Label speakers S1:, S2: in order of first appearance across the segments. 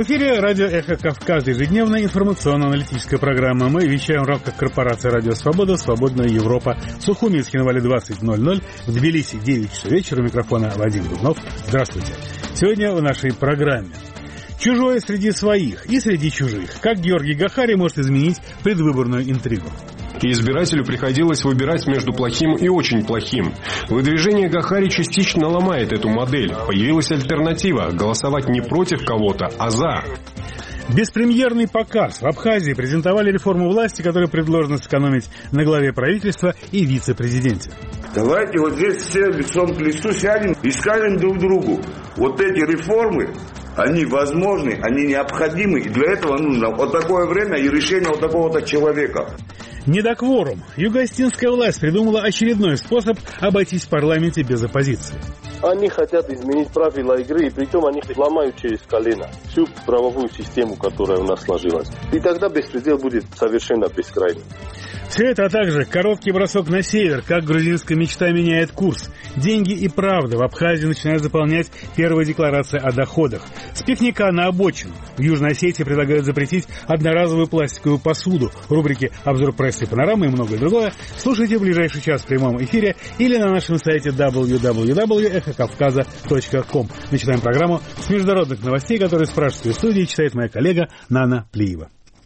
S1: В эфире радио «Эхо Кавказа», ежедневная информационно-аналитическая программа. Мы вещаем в рамках корпорации «Радио Свобода», «Свободная Европа». Сухуми из Хинвали 20:00, в Тбилиси 9 часов вечера. У микрофона Вадим Дубнов. Здравствуйте. Сегодня в нашей программе. Чужое среди своих и среди чужих. Как Георгий Гахари может изменить предвыборную интригу?
S2: И избирателю приходилось выбирать между плохим и очень плохим. Выдвижение Гахари частично ломает эту модель. Появилась альтернатива – голосовать не против кого-то, а за.
S1: Беспремьерный показ. В Абхазии презентовали реформу власти, которая предложена сэкономить на главе правительства и вице-президенте.
S3: Давайте вот здесь все лицом к лицу сядем и скажем друг другу. Вот эти реформы, они возможны, они необходимы. И для этого нужно вот такое время и решение вот такого-то человека.
S1: Недокворум. Юго-Остинская власть придумала очередной способ обойтись в парламенте без оппозиции.
S4: Они хотят изменить правила игры, и притом они ломают через колено всю правовую систему, которая у нас сложилась. И тогда беспредел будет совершенно бескрайний.
S1: Все это, а также короткий бросок на север, как грузинская мечта меняет курс. Деньги и правда в Абхазии начинают заполнять первые декларации о доходах. С пикника на обочину. В Южной Осетии предлагают запретить одноразовую пластиковую посуду. Рубрики «Обзор прессы и панорамы» и многое другое слушайте в ближайший час в прямом эфире или на нашем сайте www.эхокавказа.ком. Начинаем программу с международных новостей, которые в пражской студии читает моя коллега Нана Плиева.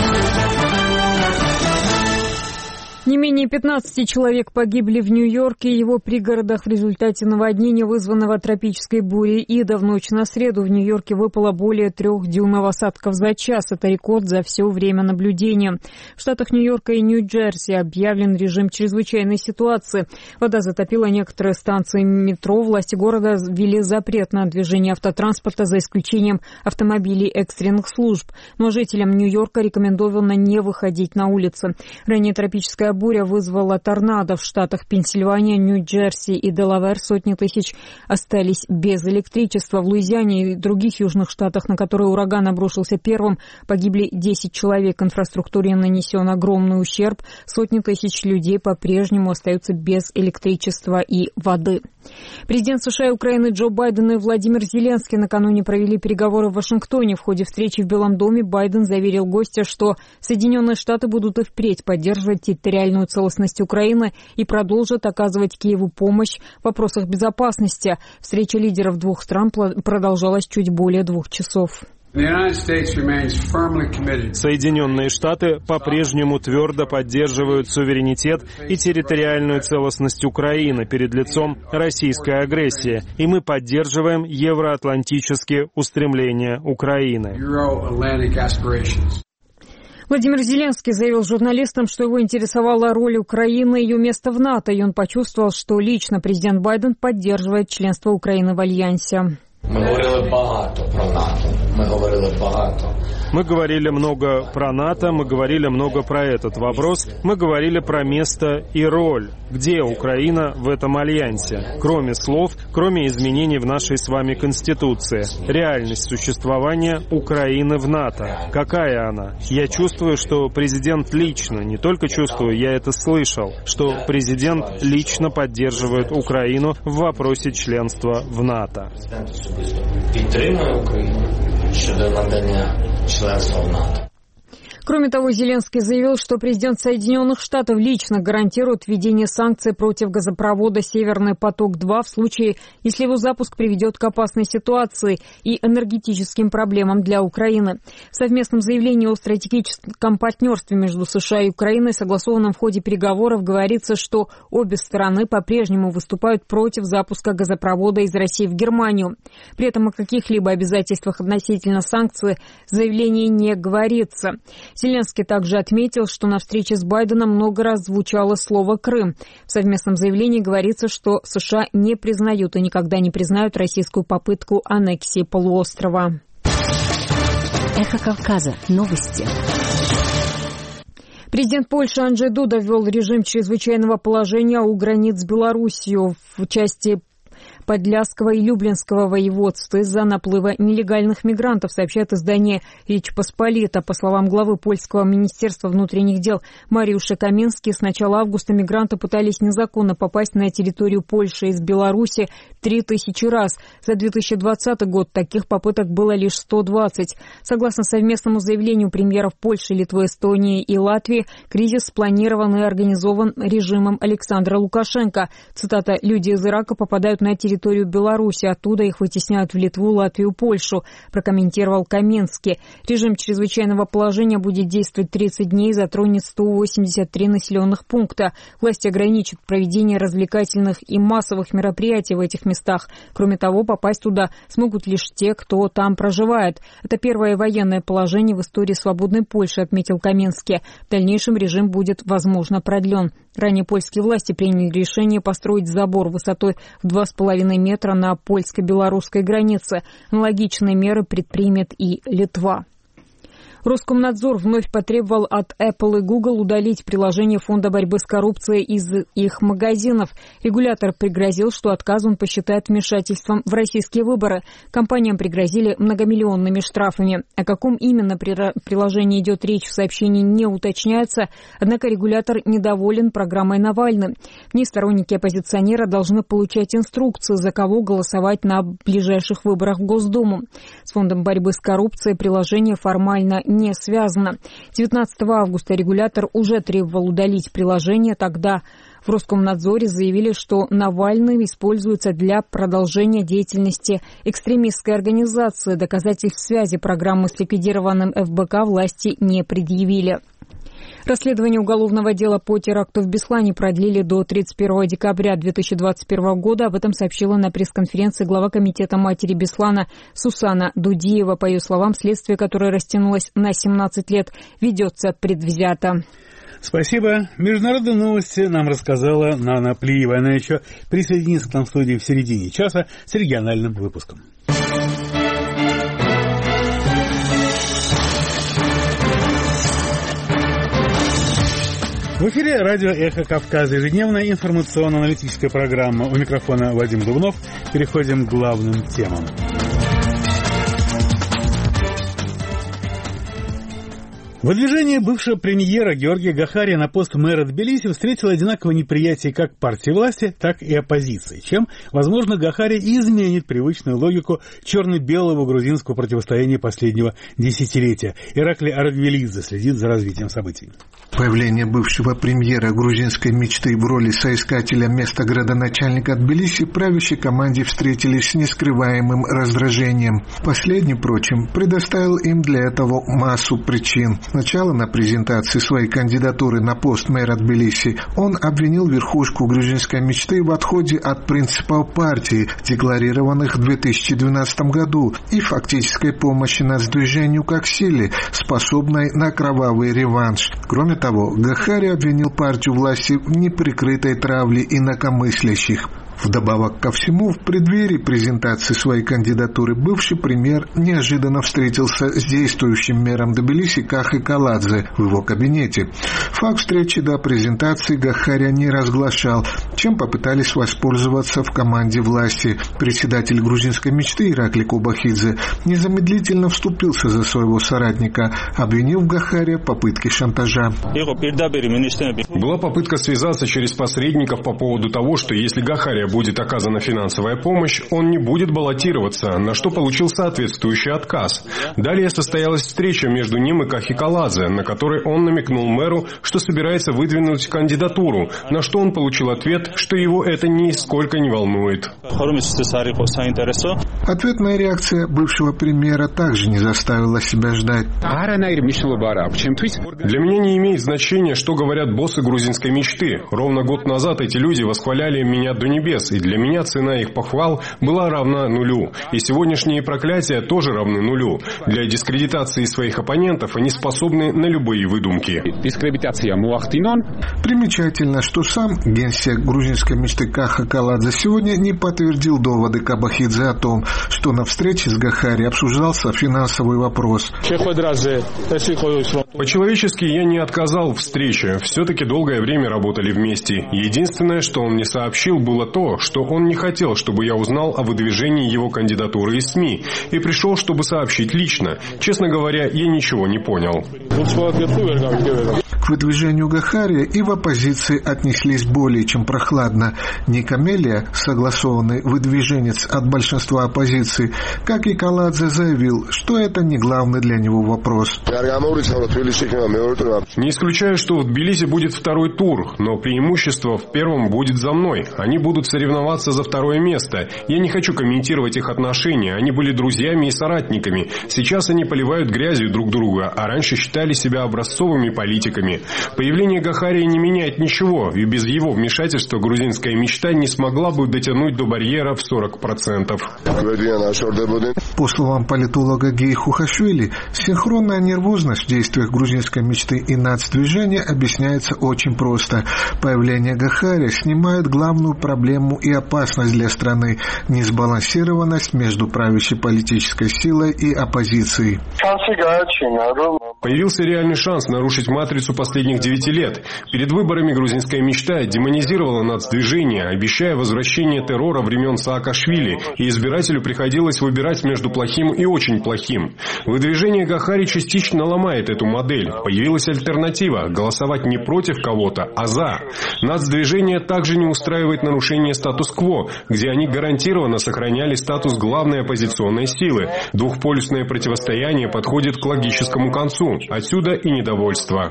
S5: Не менее 15 человек погибли в Нью-Йорке и его пригородах в результате наводнения, вызванного тропической бурей Ида. В ночь на среду в Нью-Йорке выпало более 3 дюймов осадков за час. Это рекорд за все время наблюдения. В штатах Нью-Йорка и Нью-Джерси объявлен режим чрезвычайной ситуации. Вода затопила некоторые станции метро. Власти города ввели запрет на движение автотранспорта за исключением автомобилей экстренных служб. Но жителям Нью-Йорка рекомендовано не выходить на улицы. Ранее тропическая буря вызвала торнадо в штатах Пенсильвания, Нью-Джерси и Делавэр. Сотни тысяч остались без электричества. В Луизиане и других южных штатах, на которые ураган обрушился первым, погибли 10 человек. Инфраструктуре нанесен огромный ущерб. Сотни тысяч людей по-прежнему остаются без электричества и воды. Президент США и Украины Джо Байден и Владимир Зеленский накануне провели переговоры в Вашингтоне. В ходе встречи в Белом доме Байден заверил гостя, что Соединенные Штаты будут и впредь поддерживать территориальную целостность Украины и продолжат оказывать Киеву помощь в вопросах безопасности. Встреча лидеров двух стран продолжалась чуть более 2 часов.
S6: Соединенные Штаты по-прежнему твердо поддерживают суверенитет и территориальную целостность Украины перед лицом российской агрессии, и мы поддерживаем евроатлантические устремления Украины.
S5: Владимир Зеленский заявил журналистам, что его интересовала роль Украины и ее место в НАТО, и он почувствовал, что лично президент Байден поддерживает членство Украины в Альянсе.
S6: Мы говорили много про НАТО, мы говорили много про этот вопрос, мы говорили про место и роль. Где Украина в этом альянсе? Кроме слов, кроме изменений в нашей с вами Конституции. Реальность существования Украины в НАТО. Какая она? Я чувствую, что президент лично, не только чувствую, я это слышал, что президент лично поддерживает Украину в вопросе членства в НАТО.
S7: Підтримує Україну щодо надання членства в НАТО.
S5: Кроме того, Зеленский заявил, что президент Соединенных Штатов лично гарантирует введение санкций против газопровода «Северный поток-2» в случае, если его запуск приведет к опасной ситуации и энергетическим проблемам для Украины. В совместном заявлении о стратегическом партнерстве между США и Украиной, согласованном в ходе переговоров, говорится, что обе стороны по-прежнему выступают против запуска газопровода из России в Германию. При этом о каких-либо обязательствах относительно санкций в заявлении не говорится. Зеленский также отметил, что на встрече с Байденом много раз звучало слово «Крым». В совместном заявлении говорится, что США не признают и никогда не признают российскую попытку аннексии полуострова.
S8: Эхо Кавказа. Новости.
S5: Президент Польши Анджей Дуда ввел режим чрезвычайного положения у границ с Белоруссией. В части Подляского и Люблинского воеводств из-за наплыва нелегальных мигрантов, сообщает издание «Речь Посполита». По словам главы польского министерства внутренних дел Мариуша Каменски, с начала августа мигранты пытались незаконно попасть на территорию Польши из Беларуси 3000 раз. За 2020 год таких попыток было лишь 120. Согласно совместному заявлению премьеров Польши, Литвы, Эстонии и Латвии, кризис спланирован и организован режимом Александра Лукашенко. Цитата: «Люди из Ирака попадают на территорию Беларуси, оттуда их вытесняют в Литву, Латвию, Польшу», прокомментировал Каменский. Режим чрезвычайного положения будет действовать 30 дней, затронет 183 населенных пункта. Власти ограничат проведение развлекательных и массовых мероприятий в этих местах. Кроме того, попасть туда смогут лишь те, кто там проживает. Это первое военное положение в истории свободной Польши, отметил Каменский. В дальнейшем режим будет, возможно, продлен. Ранее польские власти приняли решение построить забор высотой в 2,5 метра на польско-белорусской границе. Аналогичные меры предпримет и Литва. Роскомнадзор вновь потребовал от Apple и Google удалить приложение Фонда борьбы с коррупцией из их магазинов. Регулятор пригрозил, что отказ он посчитает вмешательством в российские выборы. Компаниям пригрозили многомиллионными штрафами. О каком именно приложении идет речь, в сообщении не уточняется, однако регулятор недоволен программой Навального. В ней сторонники оппозиционера должны получать инструкции, за кого голосовать на ближайших выборах в Госдуму. С Фондом борьбы с коррупцией приложение формально не связано. 19 августа регулятор уже требовал удалить приложение. Тогда в Роскомнадзоре заявили, что Навальный используется для продолжения деятельности экстремистской организации. Доказательств связи программы с ликвидированным ФБК власти не предъявили. Расследование уголовного дела по теракту в Беслане продлили до 31 декабря 2021 года. Об этом сообщила на пресс-конференции глава комитета матери Беслана Сусана Дудиева. По ее словам, следствие, которое растянулось на 17 лет, ведется предвзято.
S1: Спасибо. Международные новости нам рассказала Нана Плиева. Она еще присоединится к нам в студии в середине часа с региональным выпуском. В эфире радио «Эхо Кавказа», ежедневная информационно-аналитическая программа. У микрофона Вадим Дубнов. Переходим к главным темам. Выдвижение бывшего премьера Георгия Гахария на пост мэра Тбилиси встретило одинаковое неприятие как партии власти, так и оппозиции, чем, возможно, Гахарий изменит привычную логику черно-белого грузинского противостояния последнего десятилетия. Ираклий Аргвелидзе следит за развитием событий.
S9: Появление бывшего премьера грузинской мечты в роли соискателя места градоначальника Тбилиси правящей команде встретились с нескрываемым раздражением. Последний, впрочем, предоставил им для этого массу причин. Сначала на презентации своей кандидатуры на пост мэра Тбилиси он обвинил верхушку грузинской мечты в отходе от принципов партии, декларированных в 2012 году, и фактической помощи нацдвижению как силе, способной на кровавый реванш. Кроме того, Гахарий обвинил партию власти в неприкрытой травле инакомыслящих. Вдобавок ко всему, в преддверии презентации своей кандидатуры бывший премьер неожиданно встретился с действующим мэром Тбилиси Кахой Каладзе в его кабинете. Факт встречи до презентации Гахария не разглашал, чем попытались воспользоваться в команде власти. Председатель грузинской мечты Ираклий Кубахидзе незамедлительно вступился за своего соратника, обвинив Гахария в попытке шантажа.
S2: Была попытка связаться через посредников по поводу того, что если Гахария будет оказана финансовая помощь, он не будет баллотироваться, на что получил соответствующий отказ. Далее состоялась встреча между ним и Кахи Каладзе, на которой он намекнул мэру, что собирается выдвинуть кандидатуру, на что он получил ответ, что его это нисколько не волнует.
S9: Ответная реакция бывшего премьера также не заставила себя ждать.
S2: Для меня не имеет значения, что говорят боссы грузинской мечты. Ровно год назад эти люди восхваляли меня до небес, и для меня цена их похвал была равна нулю. И сегодняшние проклятия тоже равны нулю. Для дискредитации своих оппонентов они способны на любые выдумки.
S9: Примечательно, что сам генсек грузинской мечты Каха Каладзе сегодня не подтвердил доводы Кабахидзе о том, что на встрече с Гахари обсуждался финансовый вопрос.
S2: По-человечески я не отказал в встрече. Все-таки долгое время работали вместе. Единственное, что он мне сообщил, было то, что он не хотел, чтобы я узнал о выдвижении его кандидатуры из СМИ, и пришел, чтобы сообщить лично. Честно говоря, я ничего не понял.
S9: К выдвижению Гахари и в оппозиции отнеслись более чем прохладно. Ника Мелия, согласованный выдвиженец от большинства оппозиции, как и Каладзе, заявил, что это не главный для него вопрос.
S2: Не исключаю, что в Тбилиси будет второй тур, но преимущество в первом будет за мной. Они будут соревноваться за второе место. Я не хочу комментировать их отношения. Они были друзьями и соратниками. Сейчас они поливают грязью друг друга, а раньше считали себя образцовыми политиками. Появление Гахари не меняет ничего, и без его вмешательства грузинская мечта не смогла бы дотянуть до барьера в 40%.
S9: По словам политолога Геи Хухашвили, синхронная нервозность в действиях грузинской мечты и нацдвижения объясняется очень просто. Появление Гахари снимает главную проблему и опасность для страны – несбалансированность между правящей политической силой и оппозицией.
S2: Появился реальный шанс нарушить матрицу последних 9 лет. Перед выборами грузинская мечта демонизировала нацдвижение, обещая возвращение террора времен Саакашвили, и избирателю приходилось выбирать между плохим и очень плохим. Выдвижение Гахари частично ломает эту модель. Появилась альтернатива – голосовать не против кого-то, а за. Нацдвижение также не устраивает нарушение статус-кво, где они гарантированно сохраняли статус главной оппозиционной силы. Двухполюсное противостояние подходит к логическому концу. Отсюда и недовольство.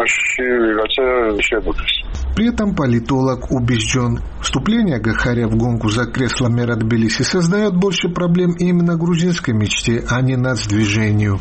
S9: При этом политолог убежден, вступление Гахари в гонку за кресло мэра Тбилиси создает больше проблем именно грузинской мечте, а не нацдвижению.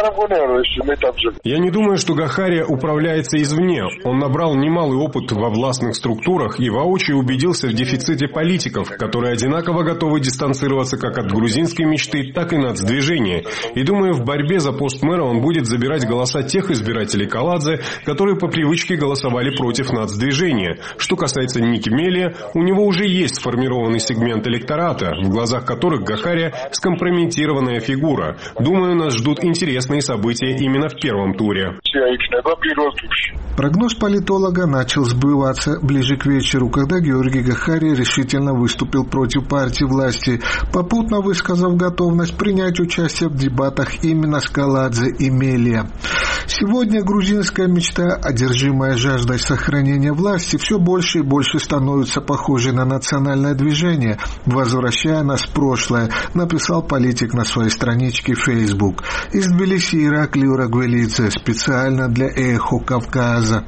S2: Я не думаю, что Гахари управляется извне. Он набрал немалый опыт во властных структурах и воочию убедился в дефиците политиков, которые одинаково готовы дистанцироваться как от грузинской мечты, так и нацдвижения. И думаю, в борьбе за пост мэра он будет забирать голоса тех избирателей Каладзе, которые по привычке голосовали против нацдвижения. Что касается Ники Мелия, у него уже есть сформированный сегмент электората, в глазах которых Гахари – скомпрометированная фигура. Думаю, нас ждут интересные события именно в первом туре.
S9: Прогноз политолога начал сбываться ближе к вечеру, когда Георгий Гахари решительно выступил против партии власти, попутно высказав готовность принять участие в дебатах именно с Каладзе и Мелия. Сегодня грузинская мечта, одержимая жаждой сохранения власти, все больше и больше становится похожей на национальное движение, возвращая нас в прошлое, написал политик на своей страничке в Facebook. Из Тбилиси Ираклий Урагвелидзе, специально для «Эхо Кавказа».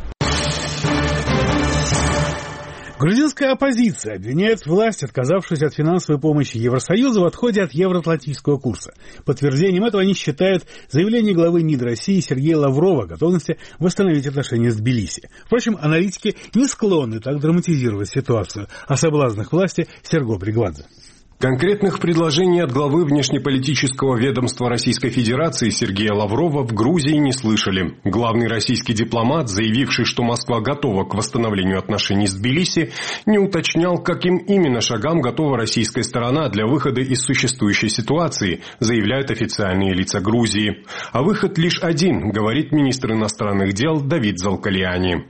S1: Грузинская оппозиция обвиняет власть, отказавшись от финансовой помощи Евросоюзу в отходе от евроатлантического курса. Подтверждением этого они считают заявление главы МИД России Сергея Лаврова о готовности восстановить отношения с Тбилиси. Впрочем, аналитики не склонны так драматизировать ситуацию. О соблазнах власти Серго Бригвадзе.
S2: Конкретных предложений от главы внешнеполитического ведомства Российской Федерации Сергея Лаврова в Грузии не слышали. Главный российский дипломат, заявивший, что Москва готова к восстановлению отношений с Тбилиси, не уточнял, каким именно шагам готова российская сторона для выхода из существующей ситуации, заявляют официальные лица Грузии. А выход лишь один, говорит министр иностранных дел Давид Залкалиани.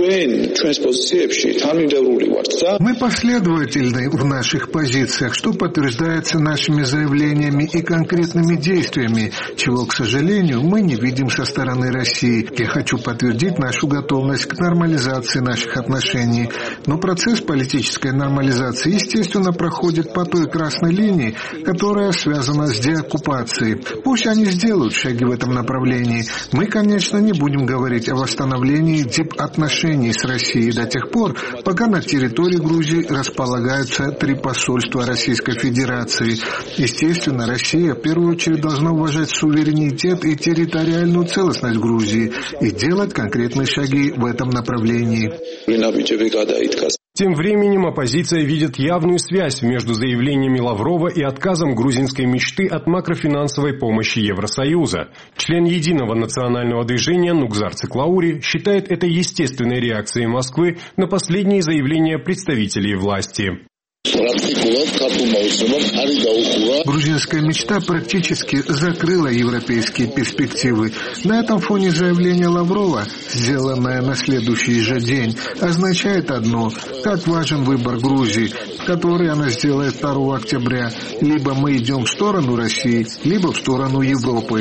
S9: Мы последовательны в наших позициях, что подтверждается нашими заявлениями и конкретными действиями, чего, к сожалению, мы не видим со стороны России. Я хочу подтвердить нашу готовность к нормализации наших отношений. Но процесс политической нормализации, естественно, проходит по той красной линии, которая связана с деоккупацией. Пусть они сделают шаги в этом направлении. Мы, конечно, не будем говорить о восстановлении дипотношений с Россией до тех пор, пока на территории Грузии располагаются 3 посольства Российской Федерации. Естественно, Россия в первую очередь должна уважать суверенитет и территориальную целостность Грузии и делать конкретные шаги в этом направлении.
S2: Тем временем оппозиция видит явную связь между заявлениями Лаврова и отказом грузинской мечты от макрофинансовой помощи Евросоюза. Член Единого национального движения Нукзар Циклаури считает это естественной реакцией Москвы на последние заявления представителей власти.
S9: Грузинская мечта практически закрыла европейские перспективы. На этом фоне заявление Лаврова, сделанное на следующий же день, означает одно: как важен выбор Грузии, который она сделает 2 октября. Либо мы идем в сторону России, либо в сторону Европы.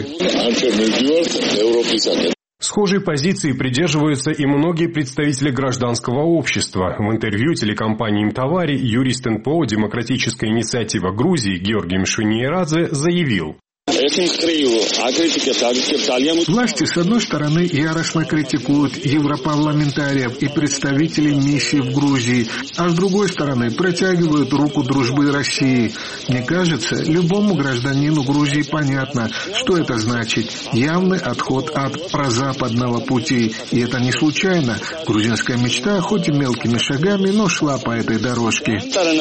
S2: Схожей позиции придерживаются и многие представители гражданского общества. В интервью телекомпании «Имтовари» юрист НПО «Демократическая инициатива Грузии» Георгий Мшвиниерадзе заявил:
S9: власти, с одной стороны, яростно критикуют европарламентариев и представителей миссии в Грузии, а с другой стороны, протягивают руку дружбы России. Мне кажется, любому гражданину Грузии понятно, что это значит. Явный отход от прозападного пути. И это не случайно. Грузинская мечта, хоть и мелкими шагами, но шла по этой дорожке.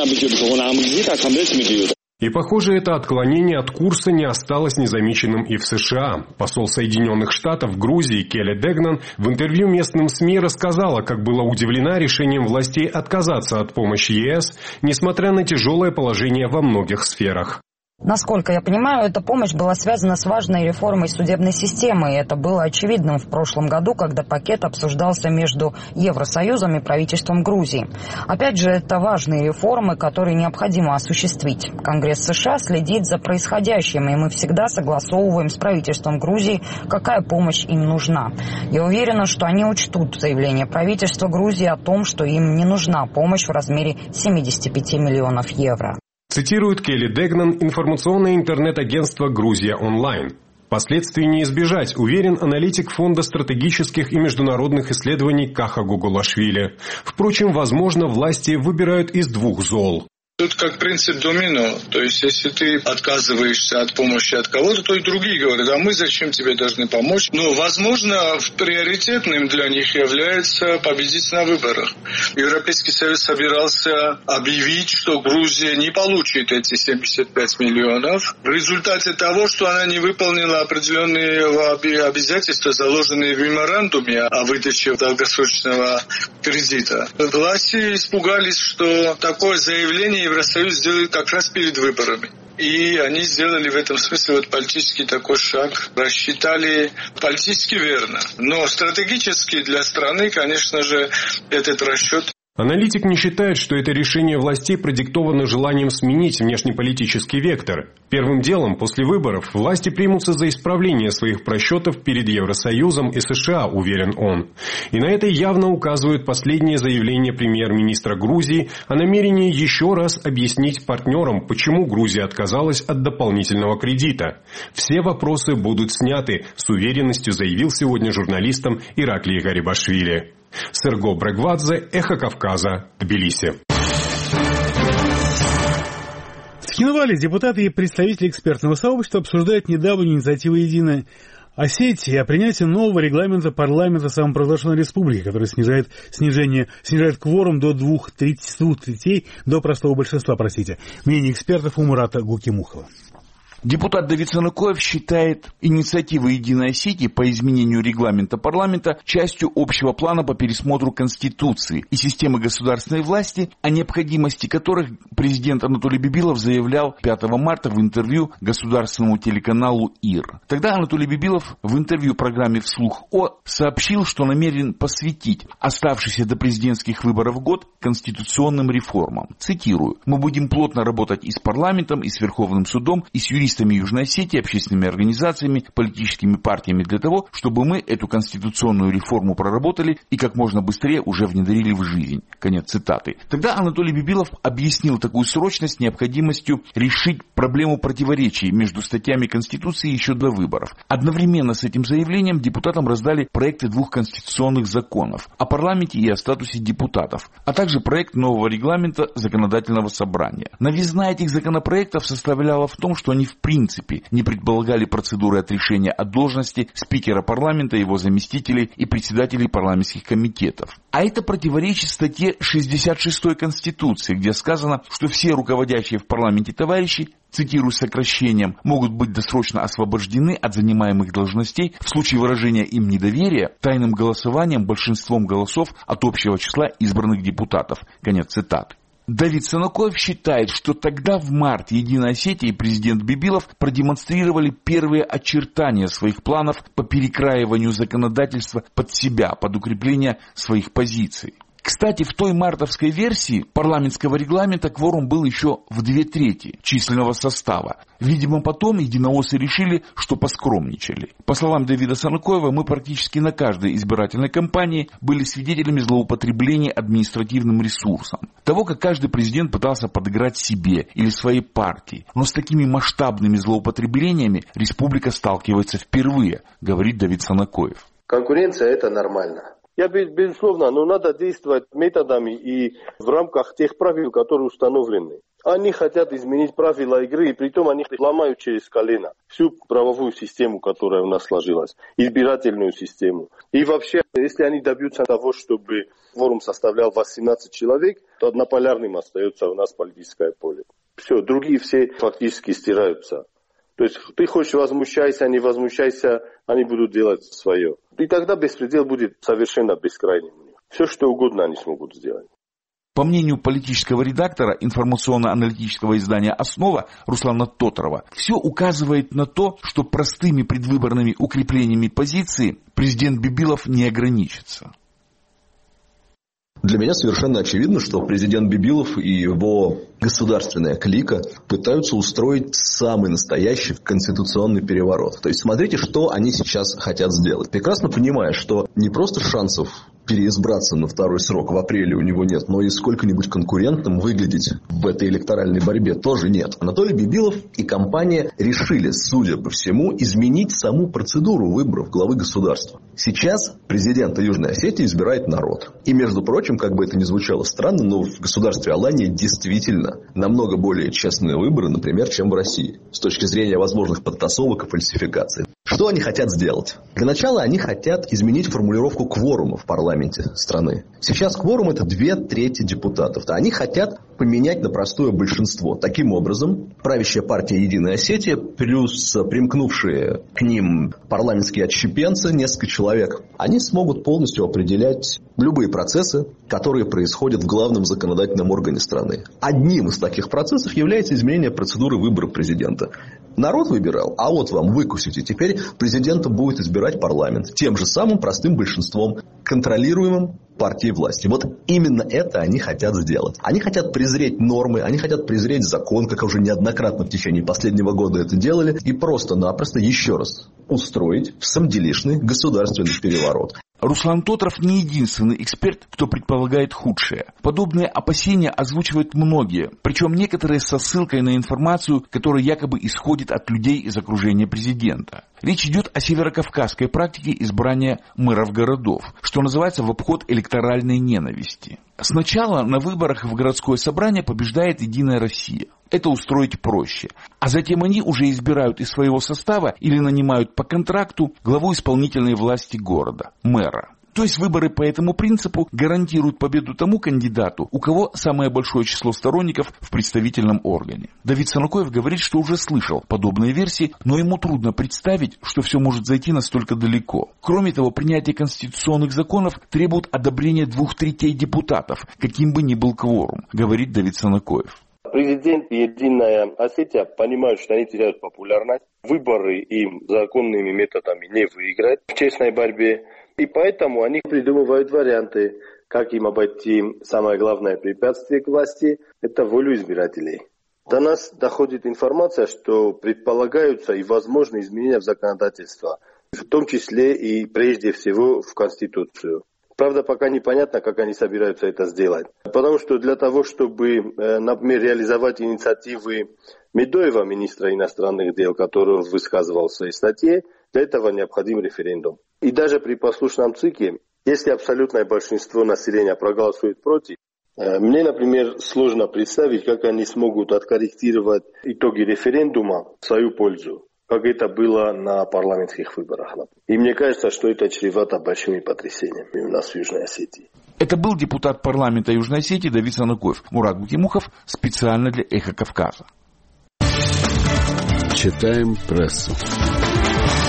S2: И, похоже, это отклонение от курса не осталось незамеченным и в США. Посол Соединенных Штатов в Грузии Келли Дегнан в интервью местным СМИ рассказала, как была удивлена решением властей отказаться от помощи ЕС, несмотря на тяжелое положение во многих сферах.
S10: Насколько я понимаю, эта помощь была связана с важной реформой судебной системы, и это было очевидным в прошлом году, когда пакет обсуждался между Евросоюзом и правительством Грузии. Опять же, это важные реформы, которые необходимо осуществить. Конгресс США следит за происходящим, и мы всегда согласовываем с правительством Грузии, какая помощь им нужна. Я уверена, что они учтут заявление правительства Грузии о том, что им не нужна помощь в размере 75 миллионов евро.
S2: Цитирует Келли Дегнан информационное интернет-агентство «Грузия онлайн». Последствий не избежать, уверен аналитик Фонда стратегических и международных исследований Каха Гугулашвили. Впрочем, возможно, власти выбирают из 2 зол.
S11: Тут как принцип домино, то есть если ты отказываешься от помощи от кого-то, то и другие говорят: а мы зачем тебе должны помочь? Но, возможно, приоритетным для них является победить на выборах. Европейский Союз собирался объявить, что Грузия не получит эти 75 миллионов в результате того, что она не выполнила определенные обязательства, заложенные в меморандуме о выдаче долгосрочного кредита. Власти испугались, что такое заявление Евросоюз сделает как раз перед выборами. И они сделали в этом смысле политический такой шаг, рассчитали политически верно. Но стратегически для страны, конечно же, этот расчет.
S2: Аналитик не считает, что это решение властей продиктовано желанием сменить внешнеполитический вектор. Первым делом после выборов власти примутся за исправление своих просчетов перед Евросоюзом и США, уверен он. И на это явно указывают последние заявления премьер-министра Грузии о намерении еще раз объяснить партнерам, почему Грузия отказалась от дополнительного кредита. Все вопросы будут сняты, с уверенностью заявил сегодня журналистам Ираклий Гарибашвили. Серго Брегвадзе, Эхо Кавказа, Тбилиси.
S1: В Цхинвале депутаты и представители экспертного сообщества обсуждают недавнюю инициативу «Единая Осетия» о принятии нового регламента парламента самопровозглашенной республики, который снижает кворум до 2/3 до простого большинства, Мнение экспертов у Мурата Гукимухова.
S12: Депутат Давид Санукоев считает инициативу «Единой Осетии» по изменению регламента парламента частью общего плана по пересмотру Конституции и системы государственной власти, о необходимости которых президент Анатолий Бибилов заявлял 5 марта в интервью государственному телеканалу ИР. Тогда Анатолий Бибилов в интервью программе «Вслух О» сообщил, что намерен посвятить оставшийся до президентских выборов год конституционным реформам. Цитирую: «Мы будем плотно работать и с парламентом, и с Верховным судом, и с юристами Южной Осетии, общественными организациями, политическими партиями для того, чтобы мы эту конституционную реформу проработали и как можно быстрее уже внедрили в жизнь». Конец цитаты. Тогда Анатолий Бибилов объяснил такую срочность необходимостью решить проблему противоречий между статьями Конституции еще до выборов. Одновременно с этим заявлением депутатам раздали проекты 2 конституционных законов о парламенте и о статусе депутатов, а также проект нового регламента законодательного собрания. Новизна этих законопроектов составляла в том, что они в принципе не предполагали процедуры отрешения от должности спикера парламента, его заместителей и председателей парламентских комитетов. А это противоречит статье 66 Конституции, где сказано, что все руководящие в парламенте товарищи, цитирую сокращением, могут быть досрочно освобождены от занимаемых должностей в случае выражения им недоверия тайным голосованием большинством голосов от общего числа избранных депутатов. Конец цитаты. Давид Санукоев считает, что тогда в марте Единая Осетия и президент Бибилов продемонстрировали первые очертания своих планов по перекраиванию законодательства под себя, под укрепление своих позиций. Кстати, в той мартовской версии парламентского регламента кворум был еще в 2/3 численного состава. Видимо, потом единооссы решили, что поскромничали. По словам Давида Санукоева, мы практически на каждой избирательной кампании были свидетелями злоупотребления административным ресурсом. Того, как каждый президент пытался подыграть себе или своей партии. Но с такими масштабными злоупотреблениями республика сталкивается впервые, говорит Давид Санукоев.
S4: Конкуренция – это нормально. Безусловно, но надо действовать методами и в рамках тех правил, которые установлены. Они хотят изменить правила игры, и притом они ломают через колено всю правовую систему, которая у нас сложилась, избирательную систему. И вообще, если они добьются того, чтобы кворум составлял 18 человек, то однополярным остается у нас политическое поле. Все, другие все фактически стираются. То есть ты хочешь возмущайся, не возмущайся, они будут делать свое. И тогда беспредел будет совершенно бескрайним. Все, что угодно они смогут сделать.
S12: По мнению политического редактора информационно-аналитического издания «Основа» Руслана Тотрова, все указывает на то, что простыми предвыборными укреплениями позиции президент Бибилов не ограничится.
S13: Для меня совершенно очевидно, что президент Бибилов и его государственная клика пытаются устроить самый настоящий конституционный переворот. То есть смотрите, что они сейчас хотят сделать. Прекрасно понимая, что не просто шансов переизбраться на второй срок в апреле у него нет, но и сколько-нибудь конкурентным выглядеть в этой электоральной борьбе тоже нет. Анатолий Бибилов и компания решили, судя по всему, изменить саму процедуру выборов главы государства. Сейчас президента Южной Осетии избирает народ. И, между прочим, как бы это ни звучало странно, но в государстве Алания действительно намного более честные выборы, например, чем в России, с точки зрения возможных подтасовок и фальсификаций. Что они хотят сделать? Для начала они хотят изменить формулировку кворума в парламенте страны. Сейчас кворум – это 2/3 депутатов. Они хотят поменять на простое большинство. Таким образом, правящая партия «Единая Осетия» плюс примкнувшие к ним парламентские отщепенцы, несколько человек, они смогут полностью определять любые процессы, которые происходят в главном законодательном органе страны. Одним из таких процессов является изменение процедуры выбора президента. Народ выбирал, а вот вам выкусите. Теперь президента будет избирать парламент тем же самым простым большинством, контролируемым партией власти. Вот именно это они хотят сделать. Они хотят презреть нормы, они хотят презреть закон, как уже неоднократно в течение последнего года это делали, и просто-напросто еще раз устроить самоделишный государственный переворот.
S12: Руслан Тотров не единственный эксперт, кто предполагает худшее. Подобные опасения озвучивают многие, причем некоторые со ссылкой на информацию, которая якобы исходит от людей из окружения президента. Речь идет о северокавказской практике избрания мэров городов, что называется в обход электоральной ненависти. Сначала на выборах в городское собрание побеждает «Единая Россия». Это устроить проще. А затем они уже избирают из своего состава или нанимают по контракту главу исполнительной власти города, мэра. То есть выборы по этому принципу гарантируют победу тому кандидату, у кого самое большое число сторонников в представительном органе. Давид Санукоев говорит, что уже слышал подобные версии, но ему трудно представить, что все может зайти настолько далеко. Кроме того, принятие конституционных законов требует одобрения 2/3 депутатов, каким бы ни был кворум, говорит Давид Санукоев.
S4: Президент и Единая Осетия понимают, что они теряют популярность. Выборы им законными методами не выиграть в честной борьбе. И поэтому они придумывают варианты, как им обойти самое главное препятствие к власти – это волю избирателей. До нас доходит информация, что предполагаются и возможны изменения в законодательство, в том числе и прежде всего в Конституцию. Правда, пока непонятно, как они собираются это сделать. Потому что для того, чтобы, например, реализовать инициативы Медоева, министра иностранных дел, который высказывал в своей статье, для этого необходим референдум. И даже при послушном ЦИКе, если абсолютное большинство населения проголосует против, мне, например, сложно представить, как они смогут откорректировать итоги референдума в свою пользу, как это было на парламентских выборах. И мне кажется, что это чревато большими потрясениями у нас в Южной Осетии.
S12: Это был депутат парламента Южной Осетии Давид Санукоев. Мурат Букимухов специально для «Эхо Кавказа».
S14: Читаем прессу.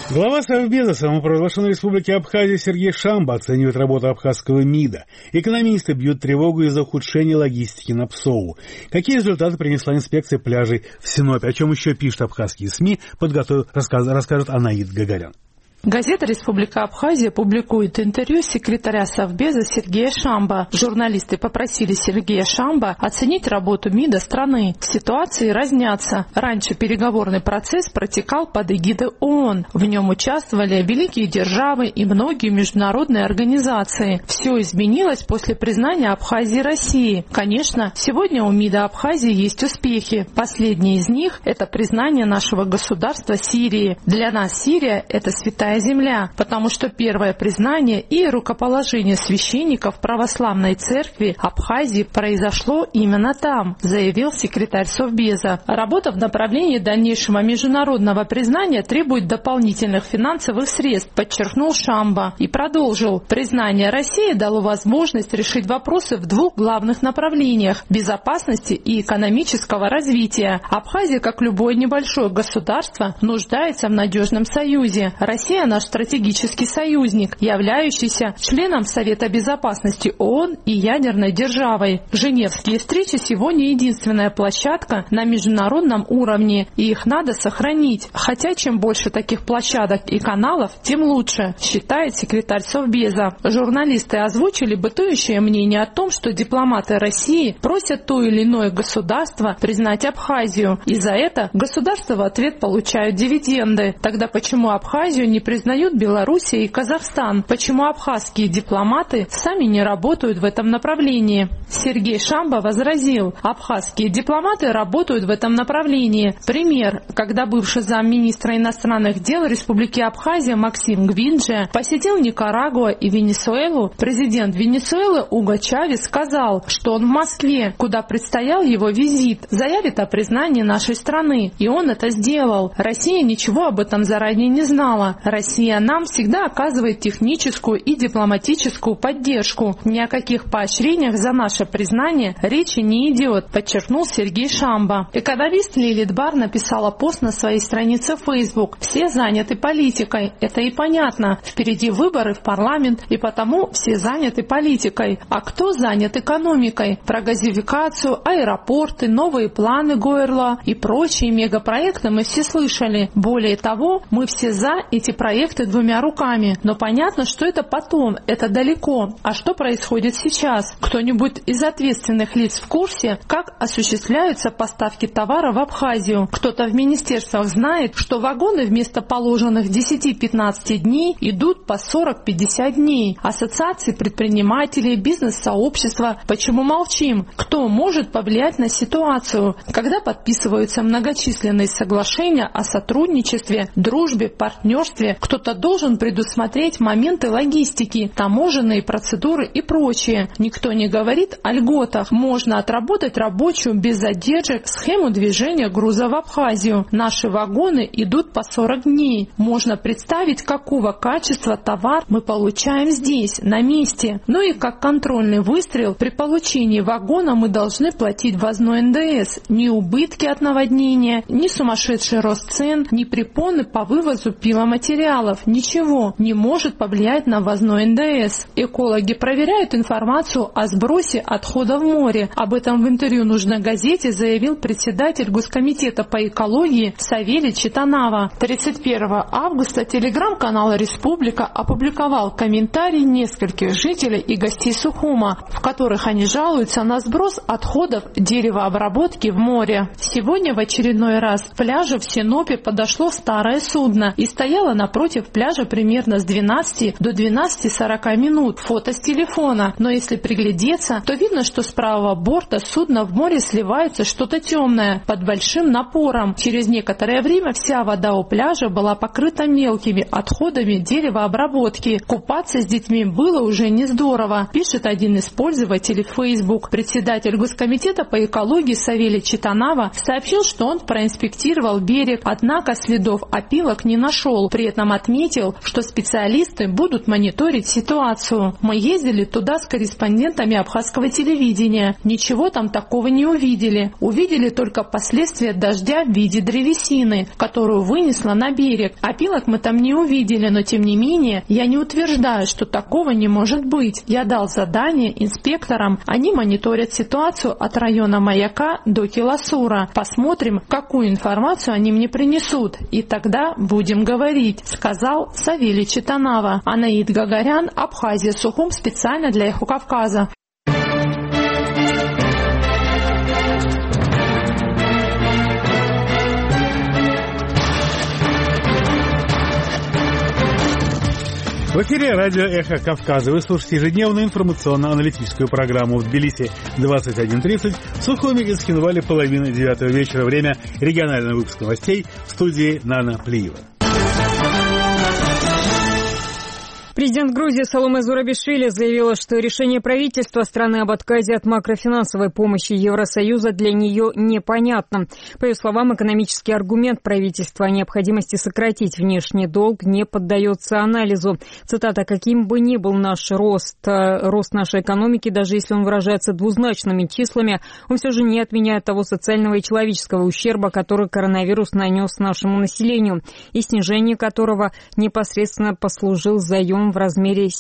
S1: Глава Совбеза самопровозглашенной республики Абхазия Сергей Шамба оценивает работу абхазского МИДа. Экономисты бьют тревогу из-за ухудшения логистики на ПСОУ. Какие результаты принесла инспекция пляжей в Синопе? О чем еще пишут абхазские СМИ, расскажет Анаид Гагарян.
S14: Газета «Республика Абхазия» публикует интервью секретаря Совбеза Сергея Шамба. Журналисты попросили Сергея Шамба оценить работу МИДа страны. Ситуации разнятся. Раньше переговорный процесс протекал под эгидой ООН. В нем участвовали великие державы и многие международные организации. Все изменилось после признания Абхазии России. Конечно, сегодня у МИДа Абхазии есть успехи. Последний из них – это признание нашего государства Сирии. Для нас Сирия – это святая земля, потому что первое признание и рукоположение священников православной церкви Абхазии произошло именно там, заявил секретарь Совбеза. Работа в направлении дальнейшего международного признания требует дополнительных финансовых средств, подчеркнул Шамба и продолжил. Признание России дало возможность решить вопросы в двух главных направлениях – безопасности и экономического развития. Абхазия, как любое небольшое государство, нуждается в надежном союзе. Россия наш стратегический союзник, являющийся членом Совета Безопасности ООН и ядерной державой. Женевские встречи сегодня единственная площадка на международном уровне, и их надо сохранить. Хотя чем больше таких площадок и каналов, тем лучше, считает секретарь Совбеза. Журналисты озвучили бытующее мнение о том, что дипломаты России просят то или иное государство признать Абхазию, и за это государства в ответ получают дивиденды. Тогда почему Абхазию не признают Белоруссия и Казахстан? Почему абхазские дипломаты сами не работают в этом направлении? Сергей Шамба возразил, абхазские дипломаты работают в этом направлении. Пример, когда бывший замминистра иностранных дел Республики Абхазия Максим Гвинджи посетил Никарагуа и Венесуэлу, президент Венесуэлы Уго Чавес сказал, что он в Москве, куда предстоял его визит, заявит о признании нашей страны. И он это сделал. Россия ничего об этом заранее не знала. Россия нам всегда оказывает техническую и дипломатическую поддержку. Ни о каких поощрениях за наше признание речи не идет, подчеркнул Сергей Шамба. Экономист Лилит Бар написала пост на своей странице в Facebook. Все заняты политикой. Это и понятно. Впереди выборы в парламент, и потому все заняты политикой. А кто занят экономикой? Про газификацию, аэропорты, новые планы Гойерла и прочие мегапроекты мы все слышали. Более того, мы все за эти проекты двумя руками. Но понятно, что это потом, это далеко. А что происходит сейчас? Кто-нибудь из ответственных лиц в курсе, как осуществляются поставки товара в Абхазию? Кто-то в министерствах знает, что вагоны вместо положенных 10-15 дней идут по 40-50 дней. Ассоциации предпринимателей, бизнес-сообщества. Почему молчим? Кто может повлиять на ситуацию? Когда подписываются многочисленные соглашения о сотрудничестве, дружбе, партнерстве, кто-то должен предусмотреть моменты логистики, таможенные процедуры и прочее. Никто не говорит о льготах. Можно отработать рабочую без задержек схему движения груза в Абхазию. Наши вагоны идут по 40 дней. Можно представить, какого качества товар мы получаем здесь, на месте. Ну и как контрольный выстрел, при получении вагона мы должны платить ввозной НДС. Ни убытки от наводнения, ни сумасшедший рост цен, ни препоны по вывозу пиломатериалов. Ничего не может повлиять на ввозной НДС. Экологи проверяют информацию о сбросе отхода в море. Об этом в интервью «Нужной газете» заявил председатель Госкомитета по экологии Савелий Читанава. 31 августа телеграм-канал «Республика» опубликовал комментарии нескольких жителей и гостей Сухума, в которых они жалуются на сброс отходов деревообработки в море. Сегодня в очередной раз к пляжу в Синопе подошло старое судно и стояло напротив пляжа примерно с 12 до 12:40 минут. Фото с телефона. Но если приглядеться, то видно, что с правого борта судна в море сливается что-то темное под большим напором. Через некоторое время вся вода у пляжа была покрыта мелкими отходами деревообработки. Купаться с детьми было уже не здорово, пишет один из пользователей в Facebook. Председатель Госкомитета по экологии Савелий Читанава сообщил, что он проинспектировал берег, однако следов опилок не нашел. При этом нам отметил, что специалисты будут мониторить ситуацию. Мы ездили туда с корреспондентами абхазского телевидения. Ничего там такого не увидели. Увидели только последствия дождя в виде древесины, которую вынесло на берег. Опилок мы там не увидели, но тем не менее я не утверждаю, что такого не может быть. Я дал задание инспекторам. Они мониторят ситуацию от района Маяка до Киласура. Посмотрим, какую информацию они мне принесут. И тогда будем говорить, сказал Савелий Читанава. Анаид Гагарян, Абхазия, Сухум, специально для Эхо Кавказа.
S1: В эфире радио «Эхо Кавказа». Вы слушаете ежедневную информационно-аналитическую программу в Тбилиси 21:30, в Сухуми и Цхинвале 8:30 вечера. Время регионального выпуска новостей в студии Нана Плиева.
S5: Президент Грузии Саломе Зурабишвили заявила, что решение правительства страны об отказе от макрофинансовой помощи Евросоюза для нее непонятно. По ее словам, экономический аргумент правительства о необходимости сократить внешний долг не поддается анализу. Цитата: «Каким бы ни был наш рост нашей экономики, даже если он выражается двузначными числами, он все же не отменяет того социального и человеческого ущерба, который коронавирус нанес нашему населению, и снижение которого непосредственно послужил заем в размере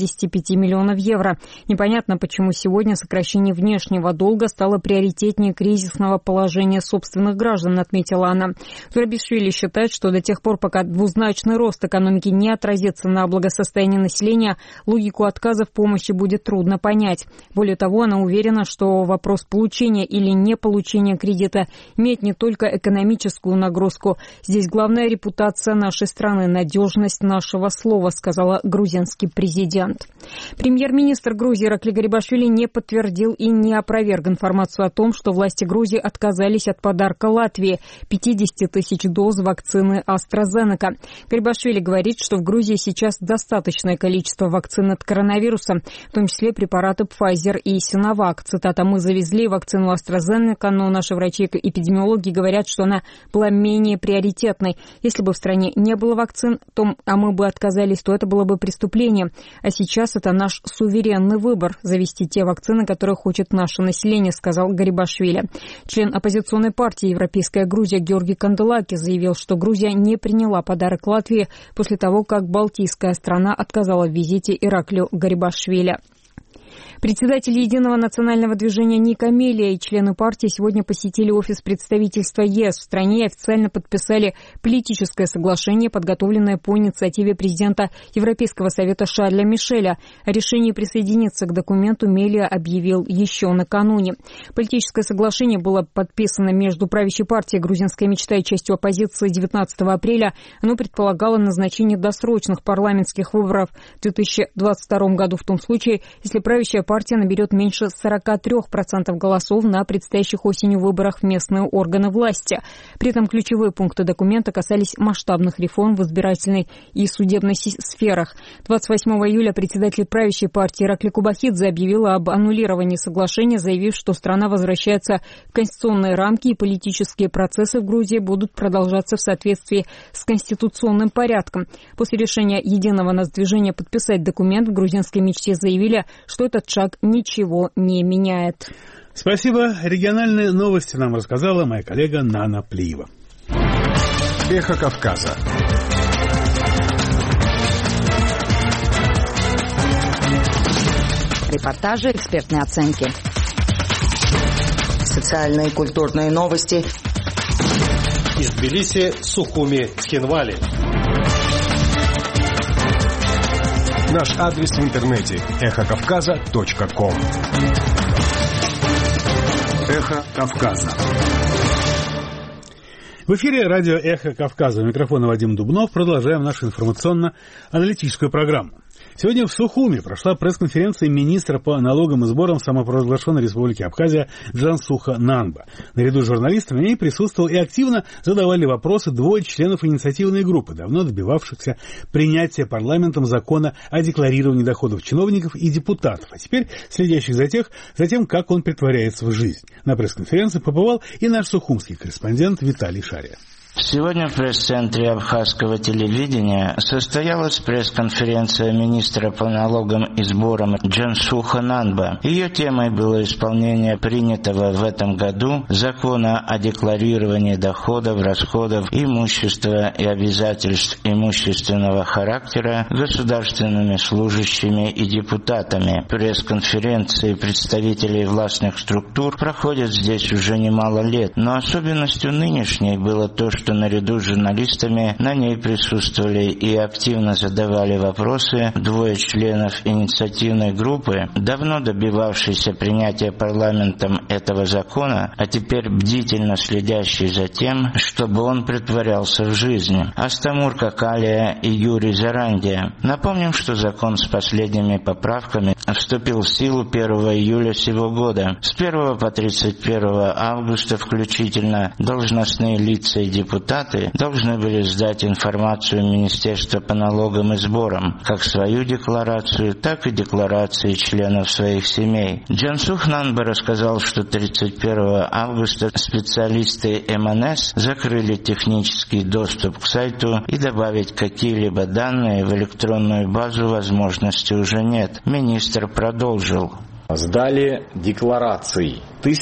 S5: 75 миллионов евро. Непонятно, почему сегодня сокращение внешнего долга стало приоритетнее кризисного положения собственных граждан», отметила она. Зурабишвили считает, что до тех пор, пока двузначный рост экономики не отразится на благосостоянии населения, логику отказа в помощи будет трудно понять. Более того, она уверена, что вопрос получения или не получения кредита имеет не только экономическую нагрузку. Здесь главная репутация нашей страны, надежность нашего слова, сказала грузинский президент. Премьер-министр Грузии Иракли Гарибашвили не подтвердил и не опроверг информацию о том, что власти Грузии отказались от подарка Латвии 50 тысяч доз вакцины AstraZeneca. Гарибашвили говорит, что в Грузии сейчас достаточное количество вакцин от коронавируса, в том числе препараты Pfizer и Sinovac. Цитата: «Мы завезли вакцину AstraZeneca, но наши врачи-эпидемиологи говорят, что она была менее приоритетной. Если бы в стране не было вакцин, а мы бы отказались, то это было бы преступление. А сейчас это наш суверенный выбор — завести те вакцины, которые хочет наше население», сказал Гарибашвили. Член оппозиционной партии «Европейская Грузия» Георгий Канделаки заявил, что Грузия не приняла подарок Латвии после того, как балтийская страна отказала в визите Ираклию Гарибашвили. Председатель Единого национального движения Ник Амелия и члены партии сегодня посетили офис представительства ЕС в стране и официально подписали политическое соглашение, подготовленное по инициативе президента Европейского совета Шарля Мишеля. О решении присоединиться к документу Мелия объявил еще накануне. Политическое соглашение было подписано между правящей партией «Грузинская мечта» и частью оппозиции 19 апреля. Оно предполагало назначение досрочных парламентских выборов в 2022 году в том случае, если правящая партия наберет меньше 43% голосов на предстоящих осенью выборах в местные органы власти. При этом ключевые пункты документа касались масштабных реформ в избирательной и судебной сферах. 28 июля председатель правящей партии Иракли Кубахидзе объявила об аннулировании соглашения, заявив, что страна возвращается в конституционные рамки и политические процессы в Грузии будут продолжаться в соответствии с конституционным порядком. После решения Единого нацдвижения подписать документ в грузинской мечте заявили, что этот шаг ничего не меняет.
S1: Спасибо. Региональные новости нам рассказала моя коллега Нана Плиева.
S2: Эхо Кавказа.
S10: Репортажи, экспертные оценки. Социальные и культурные новости.
S15: Из Тбилиси, Сухуми, Цхинвали.
S2: Наш адрес в интернете эхокавказа.ком.
S1: Эхо Кавказа. В эфире радио «Эхо Кавказа». У микрофона Вадим Дубнов. Продолжаем нашу информационно-аналитическую программу. Сегодня в Сухуми прошла пресс-конференция министра по налогам и сборам самопровозглашенной Республики Абхазия Джансуха Нанба. Наряду с журналистами в ней присутствовал и активно задавали вопросы двое членов инициативной группы, давно добивавшихся принятия парламентом закона о декларировании доходов чиновников и депутатов, а теперь следящих за тем, как он претворяется в жизнь. На пресс-конференции побывал и наш сухумский корреспондент Виталий Шария.
S16: Сегодня в пресс-центре абхазского телевидения состоялась пресс-конференция министра по налогам и сборам Джансуха Нанба. Ее темой было исполнение принятого в этом году закона о декларировании доходов, расходов, имущества и обязательств имущественного характера государственными служащими и депутатами. Пресс-конференции представителей властных структур проходят здесь уже немало лет, но особенностью нынешней было то, что наряду с журналистами на ней присутствовали и активно задавали вопросы двое членов инициативной группы, давно добивавшейся принятия парламентом этого закона, а теперь бдительно следящий за тем, чтобы он претворялся в жизнь. Астамур Какалия и Юрий Зарандия. Напомним, что закон с последними поправками вступил в силу 1 июля сего года. С 1 по 31 августа включительно должностные лица и депутаты должны были сдать информацию Министерства по налогам и сборам, как свою декларацию, так и декларации членов своих семей. Джансух Нанба рассказал, что 31 августа специалисты МНС закрыли технический доступ к сайту и добавить какие-либо данные в электронную базу возможности уже нет. Министр продолжил.
S17: Сдали декларации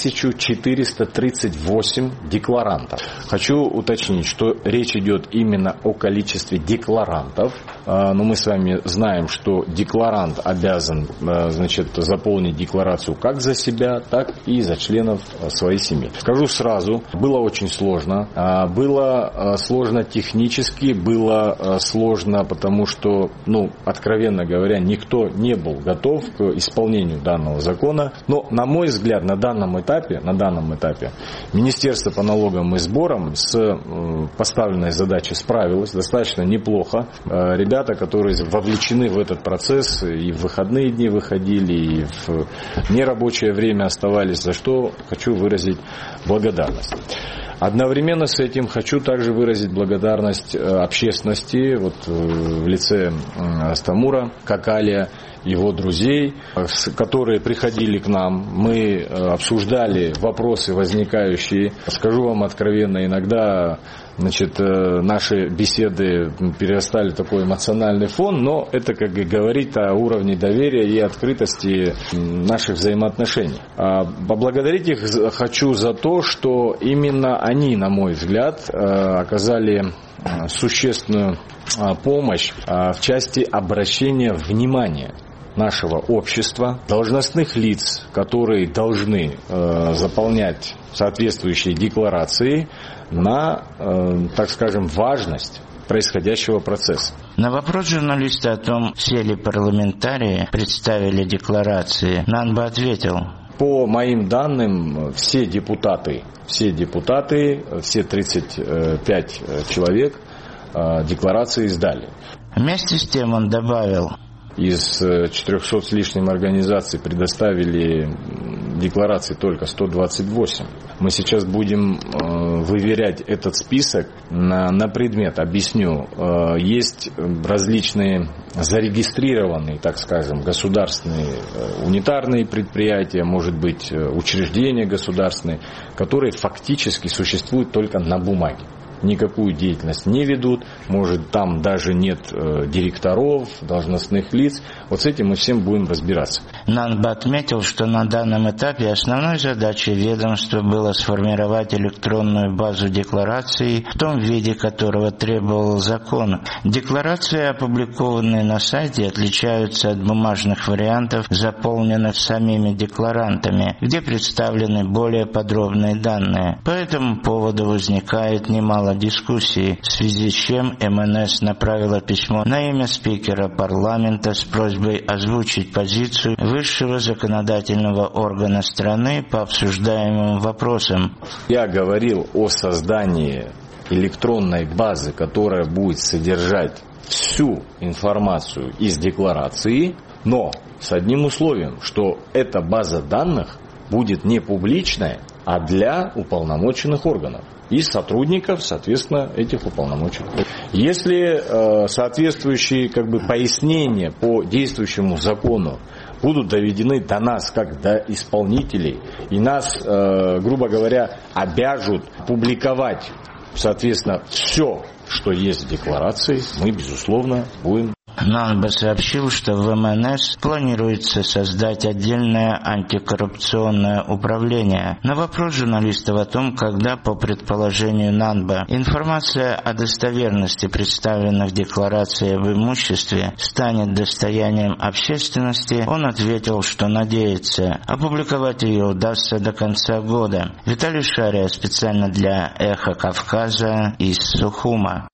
S17: 1438 декларантов. Хочу уточнить, что речь идет именно о количестве декларантов. Но мы с вами знаем, что декларант обязан, заполнить декларацию как за себя, так и за членов своей семьи. Скажу сразу, было очень сложно. Было сложно технически, было сложно, потому что, откровенно говоря, никто не был готов к исполнению данного закона. Но, на мой взгляд, на данном этапе Министерство по налогам и сборам с поставленной задачей справилось достаточно неплохо. Ребята, которые вовлечены в этот процесс, и в выходные дни выходили, и в нерабочее время оставались, за что хочу выразить благодарность. Одновременно с этим хочу также выразить благодарность общественности, в лице Астамура Какалия, его друзей, которые приходили к нам. Мы обсуждали вопросы возникающие. Скажу вам откровенно, иногда наши беседы перерастали в такой эмоциональный фон, но это, как говорит, о уровне доверия и открытости наших взаимоотношений. Поблагодарить их хочу за то, что именно они, на мой взгляд, оказали существенную помощь в части обращения внимания нашего общества, должностных лиц, которые должны заполнять соответствующие декларации, на, важность происходящего процесса.
S16: На вопрос журналиста о том, все ли парламентарии представили декларации, Нанба ответил.
S17: По моим данным, все депутаты, все 35 человек декларации сдали.
S16: Вместе с тем он добавил.
S17: Из 400 с лишним организаций предоставили декларации только 128. Мы сейчас будем выверять этот список на предмет. Объясню. Есть различные зарегистрированные, государственные унитарные предприятия, может быть, учреждения государственные, которые фактически существуют только на бумаге. Никакую деятельность не ведут, может, там даже нет директоров, должностных лиц. С этим мы всем будем разбираться.
S16: Нанба отметил, что на данном этапе основной задачей ведомства было сформировать электронную базу деклараций в том виде, которого требовал закон. Декларации, опубликованные на сайте, отличаются от бумажных вариантов, заполненных самими декларантами, где представлены более подробные данные. По этому поводу возникает немало дискуссий, в связи с чем МНС направила письмо на имя спикера парламента с просьбой озвучить позицию высшего законодательного органа страны по обсуждаемым вопросам.
S17: Я говорил о создании электронной базы, которая будет содержать всю информацию из декларации, но с одним условием, что эта база данных будет не публичная, а для уполномоченных органов и сотрудников, соответственно, этих уполномоченных. Если соответствующие пояснения по действующему закону будут доведены до нас, как до исполнителей, и нас, грубо говоря, обяжут публиковать Соответственно, все, что есть в декларации, мы, безусловно, будем.
S16: Нанба сообщил, что в МНС планируется создать отдельное антикоррупционное управление. На вопрос журналистов о том, когда, по предположению Нанба, информация о достоверности представленных в декларации об имуществе станет достоянием общественности, он ответил, что надеется, опубликовать ее удастся до конца года. Виталий Шария специально для «Эхо Кавказа» из Сухума.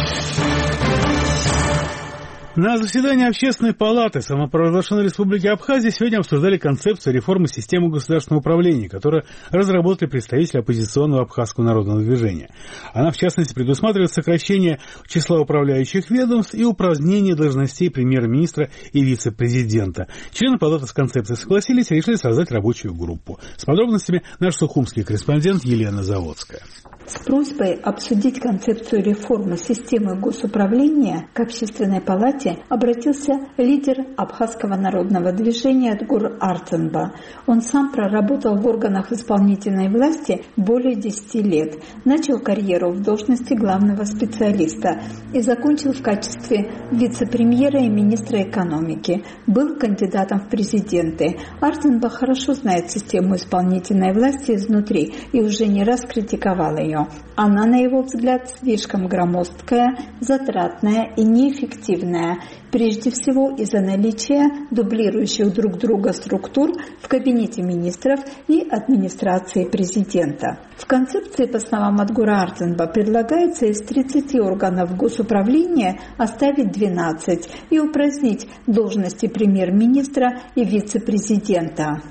S1: На заседании Общественной палаты самопровозглашенной Республики Абхазия сегодня обсуждали концепцию реформы системы государственного управления, которую разработали представители оппозиционного абхазского народного движения. Она, в частности, предусматривает сокращение числа управляющих ведомств и упразднение должностей премьер-министра и вице-президента. Члены палаты с концепцией согласились и решили создать рабочую группу. С подробностями наш сухумский корреспондент Елена Заводская.
S18: С просьбой обсудить концепцию реформы системы госуправления к Общественной палате обратился лидер абхазского народного движения Адгур Артенба. Он сам проработал в органах исполнительной власти более 10 лет, начал карьеру в должности главного специалиста и закончил в качестве вице-премьера и министра экономики. Был кандидатом в президенты. Артенба хорошо знает систему исполнительной власти изнутри и уже не раз критиковал ее. Она, на его взгляд, слишком громоздкая, затратная и неэффективная, прежде всего из-за наличия дублирующих друг друга структур в кабинете министров и администрации президента. В концепции, по словам Адгура Артенба, предлагается из 30 органов госуправления оставить 12 и упразднить должности премьер-министра и вице-президента.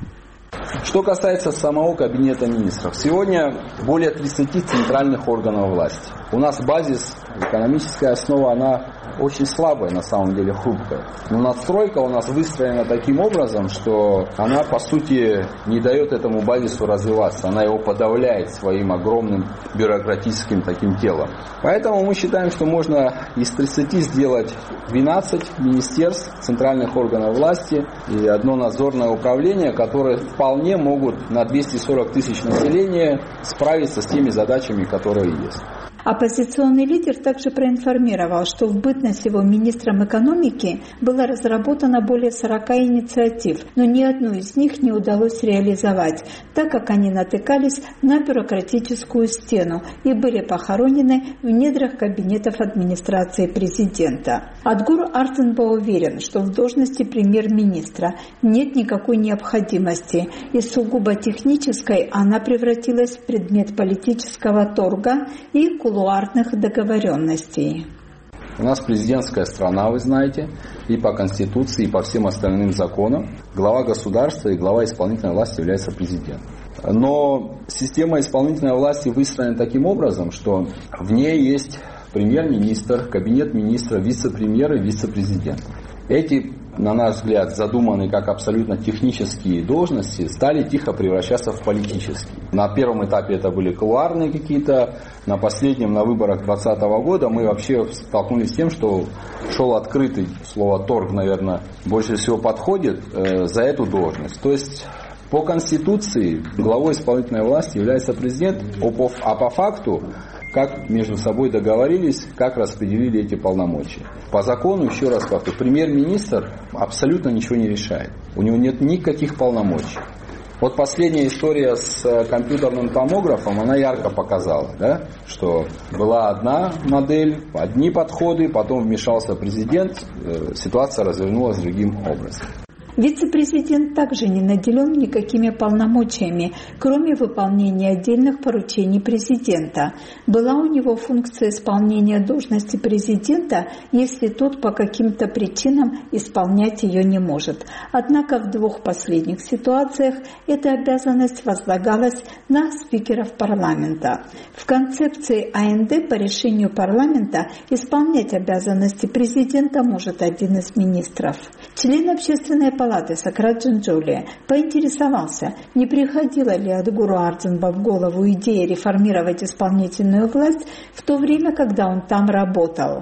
S19: Что касается самого Кабинета министров, сегодня более 30 центральных органов власти. У нас базис, экономическая основа, она очень слабая, на самом деле хрупкая. Но надстройка у нас выстроена таким образом, что она, по сути, не дает этому базису развиваться. Она его подавляет своим огромным бюрократическим таким телом. Поэтому мы считаем, что можно из 30 сделать 12 министерств, центральных органов власти и одно надзорное управление, которые вполне могут на 240 тысяч населения справиться с теми задачами, которые есть.
S18: Оппозиционный лидер также проинформировал, что в бытность его министром экономики было разработано более 40 инициатив, но ни одну из них не удалось реализовать, так как они натыкались на бюрократическую стену и были похоронены в недрах кабинетов администрации президента. Адгур Артенба уверен, что в должности премьер-министра нет никакой необходимости, и сугубо технической она превратилась в предмет политического торга и кулуарных договоренностей.
S19: У нас президентская страна, вы знаете, и по Конституции, и по всем остальным законам глава государства и глава исполнительной власти является президентом. Но система исполнительной власти выстроена таким образом, что в ней есть премьер-министр, кабинет министра, вице-премьер и вице-президент. Эти, на наш взгляд, задуманные как абсолютно технические должности, стали тихо превращаться в политические. На первом этапе это были кулуарные какие-то, на последнем, на выборах 2020 года мы вообще столкнулись с тем, что шел открытый, слово торг, наверное, больше всего подходит за эту должность. То есть по Конституции главой исполнительной власти является президент, а по факту как между собой договорились, как распределили эти полномочия. По закону, еще раз повторю, премьер-министр абсолютно ничего не решает. У него нет никаких полномочий. Вот последняя история с компьютерным томографом, она ярко показала, да, что была одна модель, одни подходы, потом вмешался президент, ситуация развернулась другим образом.
S18: Вице-президент также не наделен никакими полномочиями, кроме выполнения отдельных поручений президента. Была у него функция исполнения должности президента, если тот по каким-то причинам исполнять ее не может. Однако в двух последних ситуациях эта обязанность возлагалась на спикеров парламента. В концепции АНД по решению парламента исполнять обязанности президента может один из министров. Член Общественной палаты Сократ Джинджулия поинтересовался, не приходила ли Адгуру Артенба в голову идея реформировать исполнительную власть в то время, когда он там работал.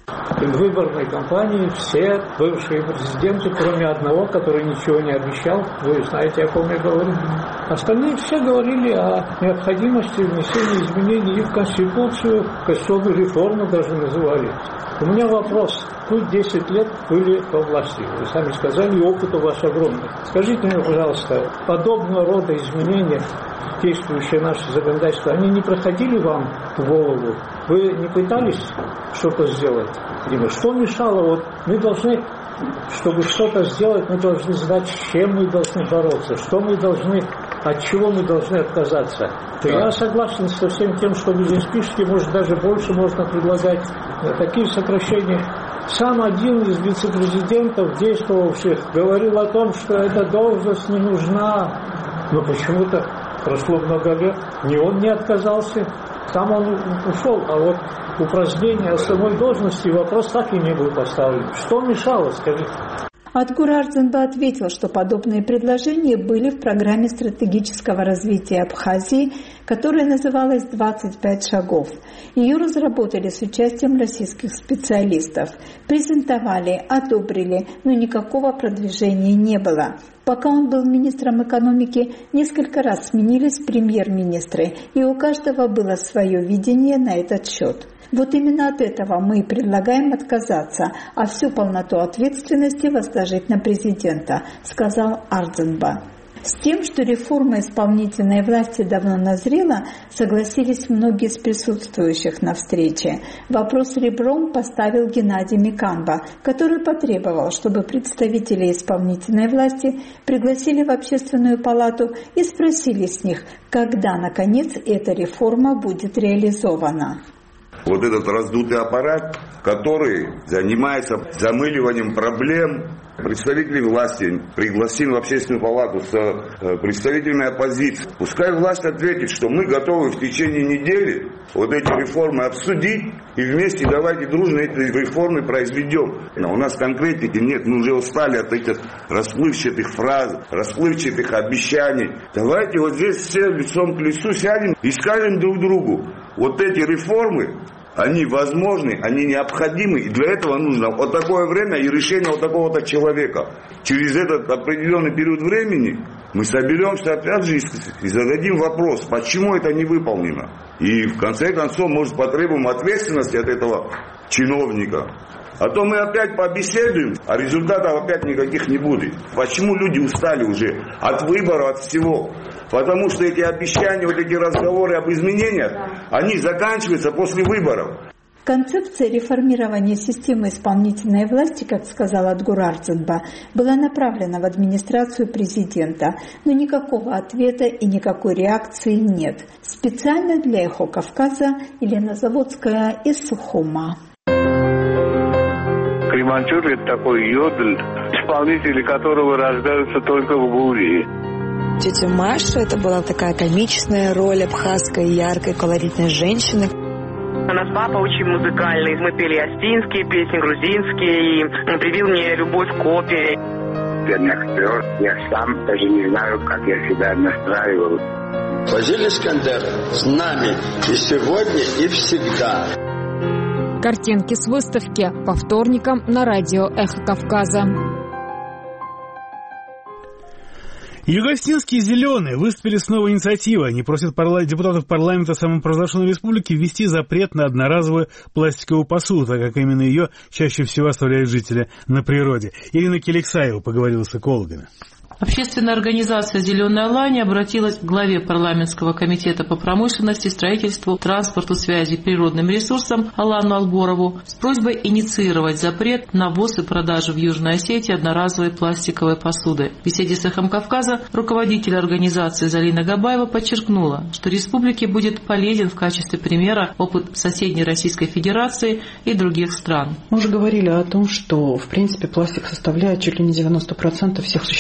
S20: В предвыборной кампании все бывшие президенты, кроме одного, который ничего не обещал, вы знаете, о ком я говорю. Остальные все говорили о необходимости внесения изменений и в Конституцию, конституционную реформу даже называли. У меня вопрос. Вы 10 лет были во власти. Вы сами сказали, и опыт у вас огромный. Скажите мне, пожалуйста, подобного рода изменения, действующие наши законодательства, они не проходили вам в голову? Вы не пытались что-то сделать? Что мешало? Вот мы должны, чтобы что-то сделать, мы должны знать, с чем мы должны бороться, что мы должны, от чего мы должны отказаться. То я согласен со всем тем, что вы здесь пишете, может даже больше можно предлагать такие сокращения. Сам один из вице-президентов, действовавших, говорил о том, что эта должность не нужна. Но почему-то прошло много лет, ни он не отказался, сам он ушел. А вот упразднение самой должности вопрос так и не был поставлен. Что мешало, скажите?
S18: Адгур Ардзанба ответил, что подобные предложения были в программе стратегического развития Абхазии, которая называлась «25 шагов». Ее разработали с участием российских специалистов. Презентовали, одобрили, но никакого продвижения не было. Пока он был министром экономики, несколько раз сменились премьер-министры, и у каждого было свое видение на этот счет. Вот именно от этого мы предлагаем отказаться, а всю полноту ответственности возложить на президента, сказал Ардзанба. С тем, что реформа исполнительной власти давно назрела, согласились многие из присутствующих на встрече. Вопрос ребром поставил Геннадий Миканба, который потребовал, чтобы представители исполнительной власти пригласили в общественную палату и спросили с них, когда, наконец, эта реформа будет реализована.
S3: Вот этот раздутый аппарат, который занимается замыливанием проблем, представители власти пригласим в общественную палату с представителями оппозиции. Пускай власть ответит, что мы готовы в течение недели вот эти реформы обсудить и вместе давайте дружно эти реформы произведем. Но у нас конкретики нет, мы уже устали от этих расплывчатых фраз, расплывчатых обещаний. Давайте вот здесь все лицом к лицу сядем и скажем друг другу, вот эти реформы, они возможны, они необходимы, и для этого нужно вот такое время и решение вот такого-то человека. Через этот определенный период времени мы соберемся опять же и зададим вопрос, почему это не выполнено. И в конце концов, может, потребуем ответственности от этого чиновника. А то мы опять побеседуем, а результатов опять никаких не будет. Почему люди устали уже от выбора, от всего? Потому что эти обещания, вот эти разговоры об изменениях, они заканчиваются после выборов.
S18: Концепция реформирования системы исполнительной власти, как сказал Адгур Ардзанба, была направлена в администрацию президента, но никакого ответа и никакой реакции нет. Специально для «Эхо Кавказа» Елена Заводская из Сухума.
S21: Креманчур – это такой йодль, исполнители которого рождаются только в буре.
S22: Тетя Маша – это была такая комичная роль абхазской, яркой, колоритной женщины.
S23: У нас папа очень музыкальный. Мы пели астинские песни, грузинские, и привил мне любовь к опере.
S24: Я не актер, я сам даже не знаю, как я себя настраивал. Фазиль Искандер с нами и сегодня, и всегда.
S5: Картинки с выставки по вторникам на радио «Эхо Кавказа».
S1: Юго-Осетинские зеленые выступили с новой инициативой. Они просят депутатов парламента самопровозглашенной республики ввести запрет на одноразовую пластиковую посуду, так как именно ее чаще всего оставляют жители на природе. Ирина Келексаева поговорила с экологами.
S25: Общественная организация «Зеленая лань» обратилась к главе парламентского комитета по промышленности, строительству, транспорту, связи и природным ресурсам Алану Алборову с просьбой инициировать запрет на ввоз и продажу в Южной Осетии одноразовой пластиковой посуды. В беседе с «Эхом Кавказа» руководитель организации Залина Габаева подчеркнула, что республике будет полезен в качестве примера опыт соседней Российской Федерации и других стран.
S26: Мы уже говорили о том, что в принципе пластик составляет чуть ли не 90% всех существующих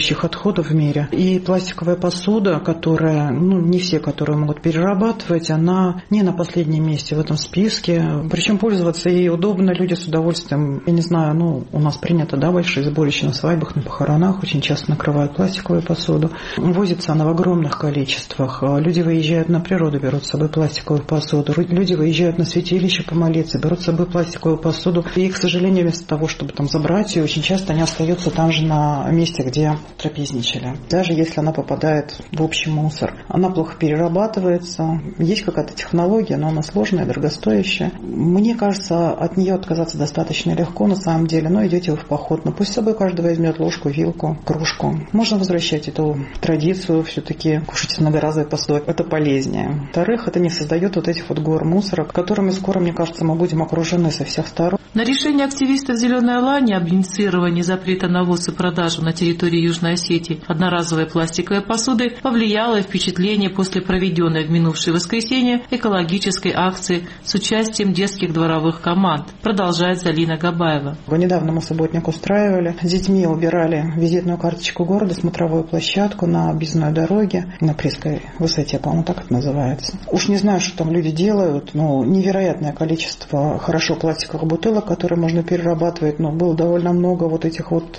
S6: общих отходов в мире. И пластиковая посуда, которая, не все, которые могут перерабатывать, она не на последнем месте в этом списке. Причем пользоваться ей удобно, люди с удовольствием. Я не знаю, у нас принято, большие сборища на свадьбах, на похоронах, очень часто накрывают пластиковую посуду. Возится она в огромных количествах. Люди выезжают на природу, берут с собой пластиковую посуду. Люди выезжают на святилище помолиться, берут с собой пластиковую посуду. И, к сожалению, вместо того, чтобы там забрать ее, очень часто они остаются там же на месте, где трапезничали. Даже если она попадает в общий мусор. Она плохо перерабатывается. Есть какая-то технология, но она сложная, дорогостоящая. Мне кажется, от нее отказаться достаточно легко на самом деле. Но идете вы в поход. Но пусть с собой каждый возьмет ложку, вилку, кружку. Можно возвращать эту традицию. Все-таки кушать с многоразовой посудой. Это полезнее. Во-вторых, это не создает вот этих вот гор мусора, которыми скоро, мне кажется, мы будем окружены со всех сторон.
S25: На решение активистов «Зеленой Алании» об инициировании запрета на ввоз и продажу на территории Южной Осетии одноразовой пластиковой посуды повлияло и впечатление после проведенной в минувшее воскресенье экологической акции с участием детских дворовых команд, продолжает Залина Габаева.
S6: Недавно мы субботник устраивали. С детьми убирали визитную карточку города, смотровую площадку на объездной дороге, на Пресской высоте, по-моему, так это называется. Уж не знаю, что там люди делают, но невероятное количество хорошо пластиковых бутылок, которые можно перерабатывать, но было довольно много вот этих вот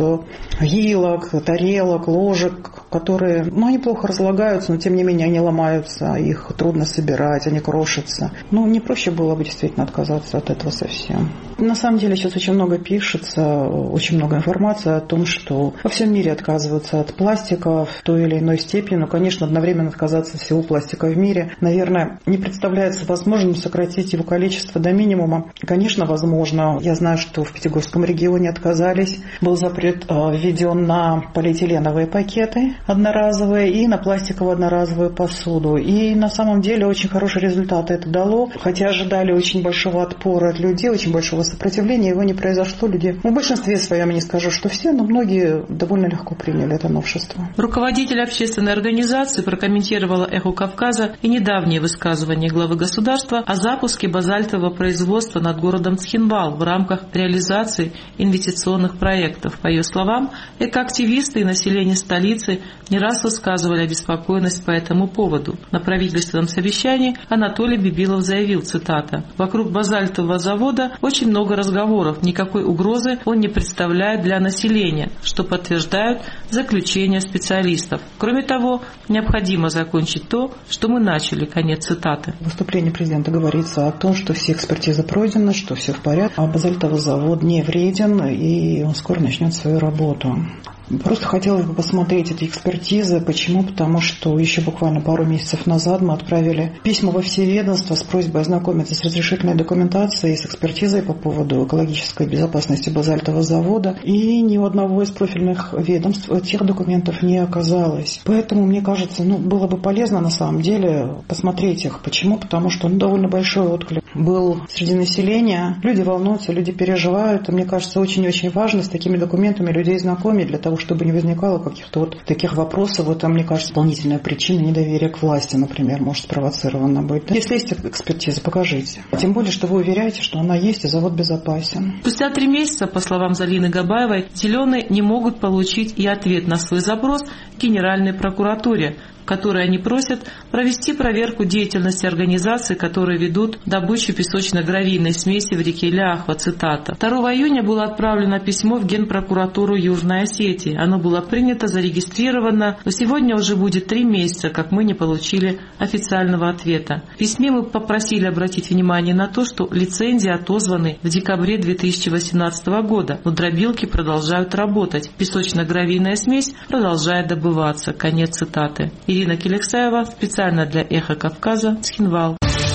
S6: вилок, тарелок, ложек, которые, они плохо разлагаются, но тем не менее они ломаются, их трудно собирать, они крошатся. Не проще было бы действительно отказаться от этого совсем. На самом деле сейчас очень много пишется, очень много информации о том, что во всем мире отказываются от пластика в той или иной степени, но, конечно, одновременно отказаться от всего пластика в мире, наверное, не представляется возможным сократить его количество до минимума. Конечно, возможно. Я знаю, что в Пятигорском регионе отказались. Был запрет введен на полиэтиленовые пакеты одноразовые и на пластиковую одноразовую посуду. И на самом деле очень хорошие результаты это дало. Хотя ожидали очень большого отпора от людей, очень большого сопротивления, его не произошло. Люди, в большинстве своем, я не скажу, что все, но многие довольно легко приняли это новшество.
S25: Руководитель общественной организации прокомментировала «Эхо Кавказа» и недавнее высказывание главы государства о запуске базальтового производства над городом Цхинвал в рамках реализации инвестиционных проектов. По ее словам, экоактивисты и население столицы не раз высказывали обеспокоенность по этому поводу. На правительственном совещании Анатолий Бибилов заявил, цитата: «Вокруг базальтового завода очень много разговоров, никакой угрозы он не представляет для населения, что подтверждают заключения специалистов. Кроме того, необходимо закончить то, что мы начали». Конец цитаты.
S6: В выступлении президента говорится о том, что все экспертизы пройдены, что все в порядке, а базальтовый завод не вреден и он скоро начнет свою работу. Просто хотелось бы посмотреть эти экспертизы. Почему? Потому что еще буквально пару месяцев назад мы отправили письма во все ведомства с просьбой ознакомиться с разрешительной документацией, с экспертизой по поводу экологической безопасности базальтового завода. И ни у одного из профильных ведомств этих документов не оказалось. Поэтому, мне кажется, было бы полезно на самом деле посмотреть их. Почему? Потому что довольно большой отклик был среди населения. Люди волнуются, люди переживают. И мне кажется, очень-очень важно с такими документами людей знакомить для того, чтобы не возникало каких-то таких вопросов. Мне кажется, дополнительная причина недоверия к власти, например, может спровоцирована быть. Если есть экспертиза, покажите. Тем более, что вы уверяете, что она есть, и завод безопасен.
S25: Спустя 3 месяца, по словам Залины Габаевой, «Зеленые» не могут получить и ответ на свой запрос к Генеральной прокуратуре, в которой они просят провести проверку деятельности организаций, которые ведут добычу песочно-гравийной смеси в реке Ляхва. Цитата. 2 июня было отправлено письмо в Генпрокуратуру Южной Осетии. Оно было принято, зарегистрировано, но сегодня уже будет 3 месяца, как мы не получили официального ответа. В письме мы попросили обратить внимание на то, что лицензии отозваны в декабре 2018 года, но дробилки продолжают работать. Песочно-гравийная смесь продолжает добываться. Конец цитаты. Ирина Келексаева, специально для «Эхо Кавказа», Цхинвал.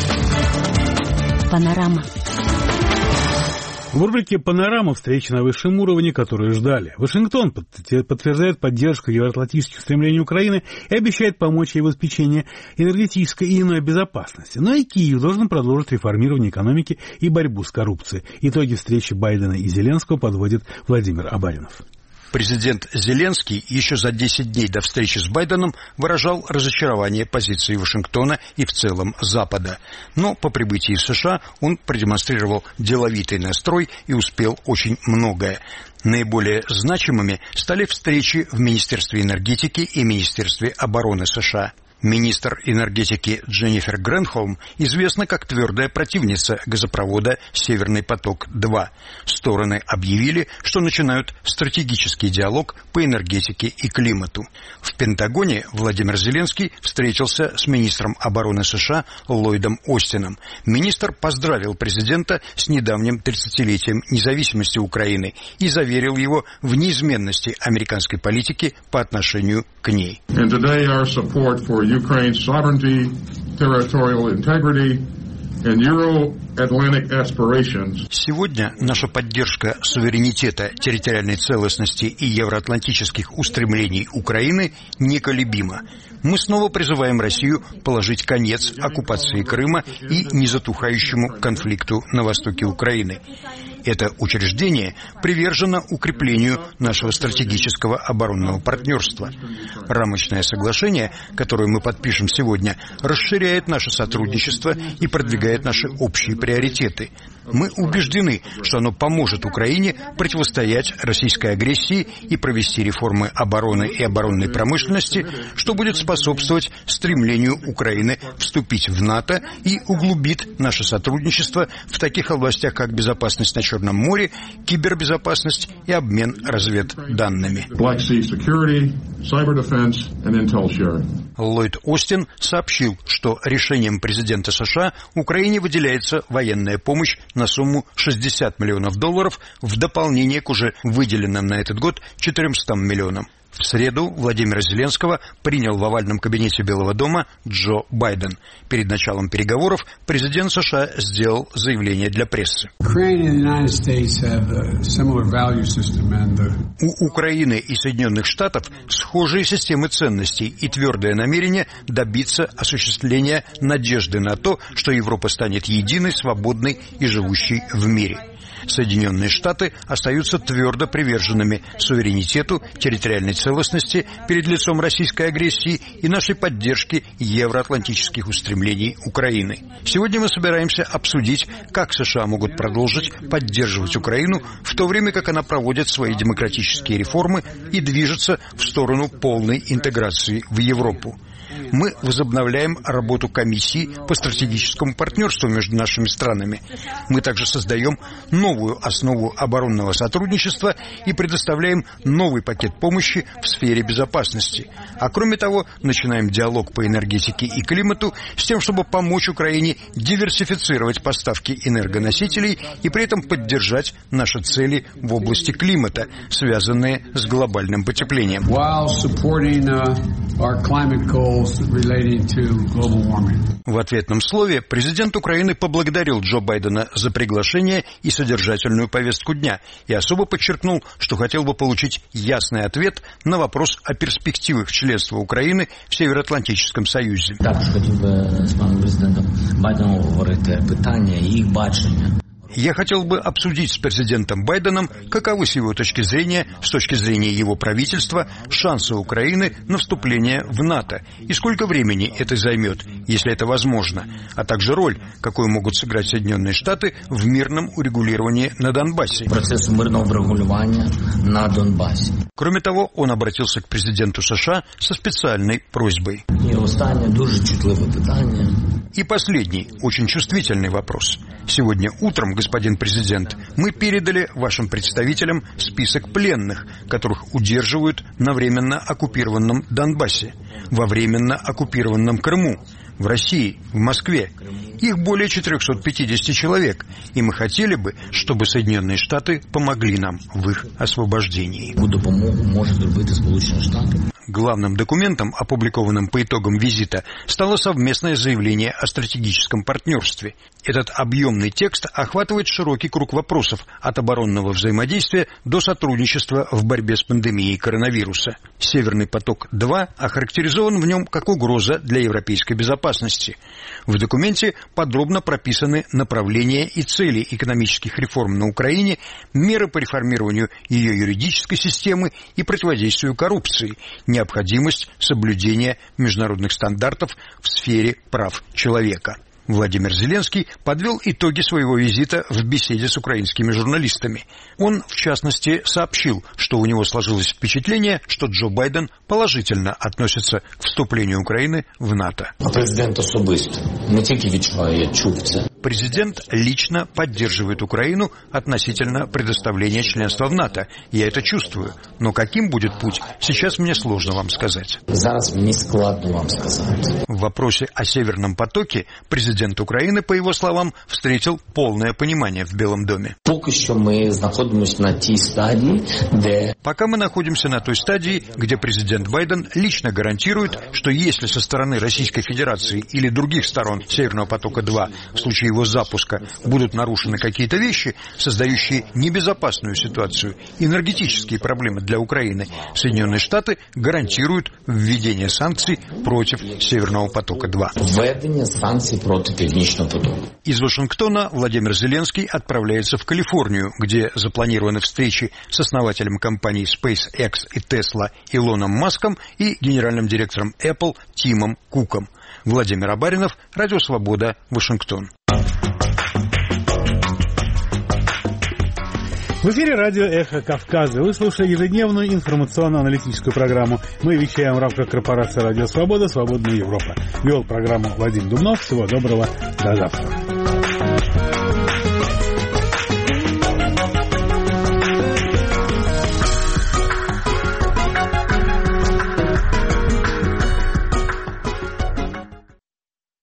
S5: Панорама.
S1: В рубрике «Панорама» встречи на высшем уровне, которые ждали. Вашингтон подтверждает поддержку евроатлантических стремлений Украины и обещает помочь ей в обеспечении энергетической и иной безопасности. Но и Киев должен продолжить реформирование экономики и борьбу с коррупцией. Итоги встречи Байдена и Зеленского подводит Владимир Абаринов.
S7: Президент Зеленский еще за 10 дней до встречи с Байденом выражал разочарование позиции Вашингтона и в целом Запада. Но по прибытии в США он продемонстрировал деловитый настрой и успел очень многое. Наиболее значимыми стали встречи в Министерстве энергетики и Министерстве обороны США. Министр энергетики Дженнифер Грэнхолм известна как твердая противница газопровода «Северный поток-2». Стороны объявили, что начинают стратегический диалог по энергетике и климату. В Пентагоне Владимир Зеленский встретился с министром обороны США Ллойдом Остином. Министр поздравил президента с недавним 30-летием независимости Украины и заверил его в неизменности американской политики по отношению к ней.
S8: Ukraine's sovereignty, territorial integrity, and Euro-Atlantic aspirations.
S7: Сегодня наша поддержка суверенитета, территориальной целостности и евроатлантических устремлений Украины неколебима. Мы снова призываем Россию положить конец оккупации Крыма и незатухающему конфликту на востоке Украины. Это учреждение привержено укреплению нашего стратегического оборонного партнерства. Рамочное соглашение, которое мы подпишем сегодня, расширяет наше сотрудничество и продвигает наши общие приоритеты. Мы убеждены, что оно поможет Украине противостоять российской агрессии и провести реформы обороны и оборонной промышленности, что будет способствовать стремлению Украины вступить в НАТО и углубит наше сотрудничество в таких областях, как безопасность на Черном море, кибербезопасность и обмен разведданными. Ллойд Остин сообщил, что решением президента США Украине выделяется военная помощь на сумму $60 миллионов в дополнение к уже выделенным на этот год 400 миллионам. В среду Владимира Зеленского принял в овальном кабинете Белого дома Джо Байден. Перед началом переговоров президент США сделал заявление для прессы. У Украины и Соединенных Штатов схожие системы ценностей и твердое намерение добиться осуществления надежды на то, что Европа станет единой, свободной и живущей в мире. Соединенные Штаты остаются твердо приверженными суверенитету, территориальной целостности перед лицом российской агрессии и нашей поддержки евроатлантических устремлений Украины. Сегодня мы собираемся обсудить, как США могут продолжить поддерживать Украину, в то время как она проводит свои демократические реформы и движется в сторону полной интеграции в Европу. Мы возобновляем работу комиссии по стратегическому партнерству между нашими странами. Мы также создаем новую основу оборонного сотрудничества и предоставляем новый пакет помощи в сфере безопасности. А кроме того, начинаем диалог по энергетике и климату с тем, чтобы помочь Украине диверсифицировать поставки энергоносителей и при этом поддержать наши цели в области климата, связанные с глобальным потеплением. В ответном слове президент Украины поблагодарил Джо Байдена за приглашение и содержательную повестку дня и особо подчеркнул, что хотел бы получить ясный ответ на вопрос о перспективах членства Украины в Североатлантическом Союзе.
S9: Також хотів би з паном президентом Байденом обговорити питання і їх бачення.
S7: Я хотел бы обсудить с президентом Байденом, каковы с его точки зрения, с точки зрения его правительства, шансы Украины на вступление в НАТО и сколько времени это займет, если это возможно, а также роль, какую могут сыграть Соединенные Штаты в мирном урегулировании на Донбассе.
S9: Процесс мирного урегулирования на Донбассе.
S7: Кроме того, он обратился к президенту США со специальной просьбой. И последний, очень чувствительный вопрос. Сегодня утром, господин президент, мы передали вашим представителям список пленных, которых удерживают на временно оккупированном Донбассе, во временно оккупированном Крыму, в России, в Москве. Их более 450 человек, и мы хотели бы, чтобы Соединенные Штаты помогли нам в их освобождении. Главным документом, опубликованным по итогам визита, стало совместное заявление о стратегическом партнерстве. Этот объемный текст охватывает широкий круг вопросов от оборонного взаимодействия до сотрудничества в борьбе с пандемией коронавируса. «Северный поток-2» охарактеризован в нем как угроза для европейской безопасности. безопасности. В документе подробно прописаны направления и цели экономических реформ на Украине, меры по реформированию ее юридической системы и противодействию коррупции, необходимость соблюдения международных стандартов в сфере прав человека. Владимир Зеленский подвел итоги своего визита в беседе с украинскими журналистами. Он, в частности, сообщил, что у него сложилось впечатление, что Джо Байден положительно относится к вступлению Украины в НАТО.
S9: Президент особисто, не тільки відчуває, чув це.
S7: Президент лично поддерживает Украину относительно предоставления членства в НАТО. Я это чувствую. Но каким будет путь, сейчас мне сложно вам сказать.
S9: Зараз мені складно вам сказать.
S7: В вопросе о Северном потоке президент Украины, по его словам, встретил полное понимание в Белом доме.
S9: Поки що ми знаходимося на тій стадії, де...
S7: Пока мы находимся на той стадии, где президент Байден лично гарантирует, что если со стороны Российской Федерации или других сторон Северного потока-2 в случае его запуска будут нарушены какие-то вещи, создающие небезопасную ситуацию, энергетические проблемы для Украины, Соединенные Штаты гарантируют введение санкций против Северного потока-2.
S9: Введение санкций против Північного потока.
S7: Из Вашингтона Владимир Зеленский отправляется в Калифорнию, где запланированы встречи с основателем компаний SpaceX и Tesla Илоном Маском и генеральным директором Apple Тимом Куком. Владимир Абаринов, Радио Свобода, Вашингтон.
S1: В эфире радио «Эхо Кавказа». Вы слушаете ежедневную информационно-аналитическую программу. Мы вещаем в рамках корпорации «Радио Свобода. Свободная Европа». Вел программу Вадим Дубнов. Всего доброго. До завтра.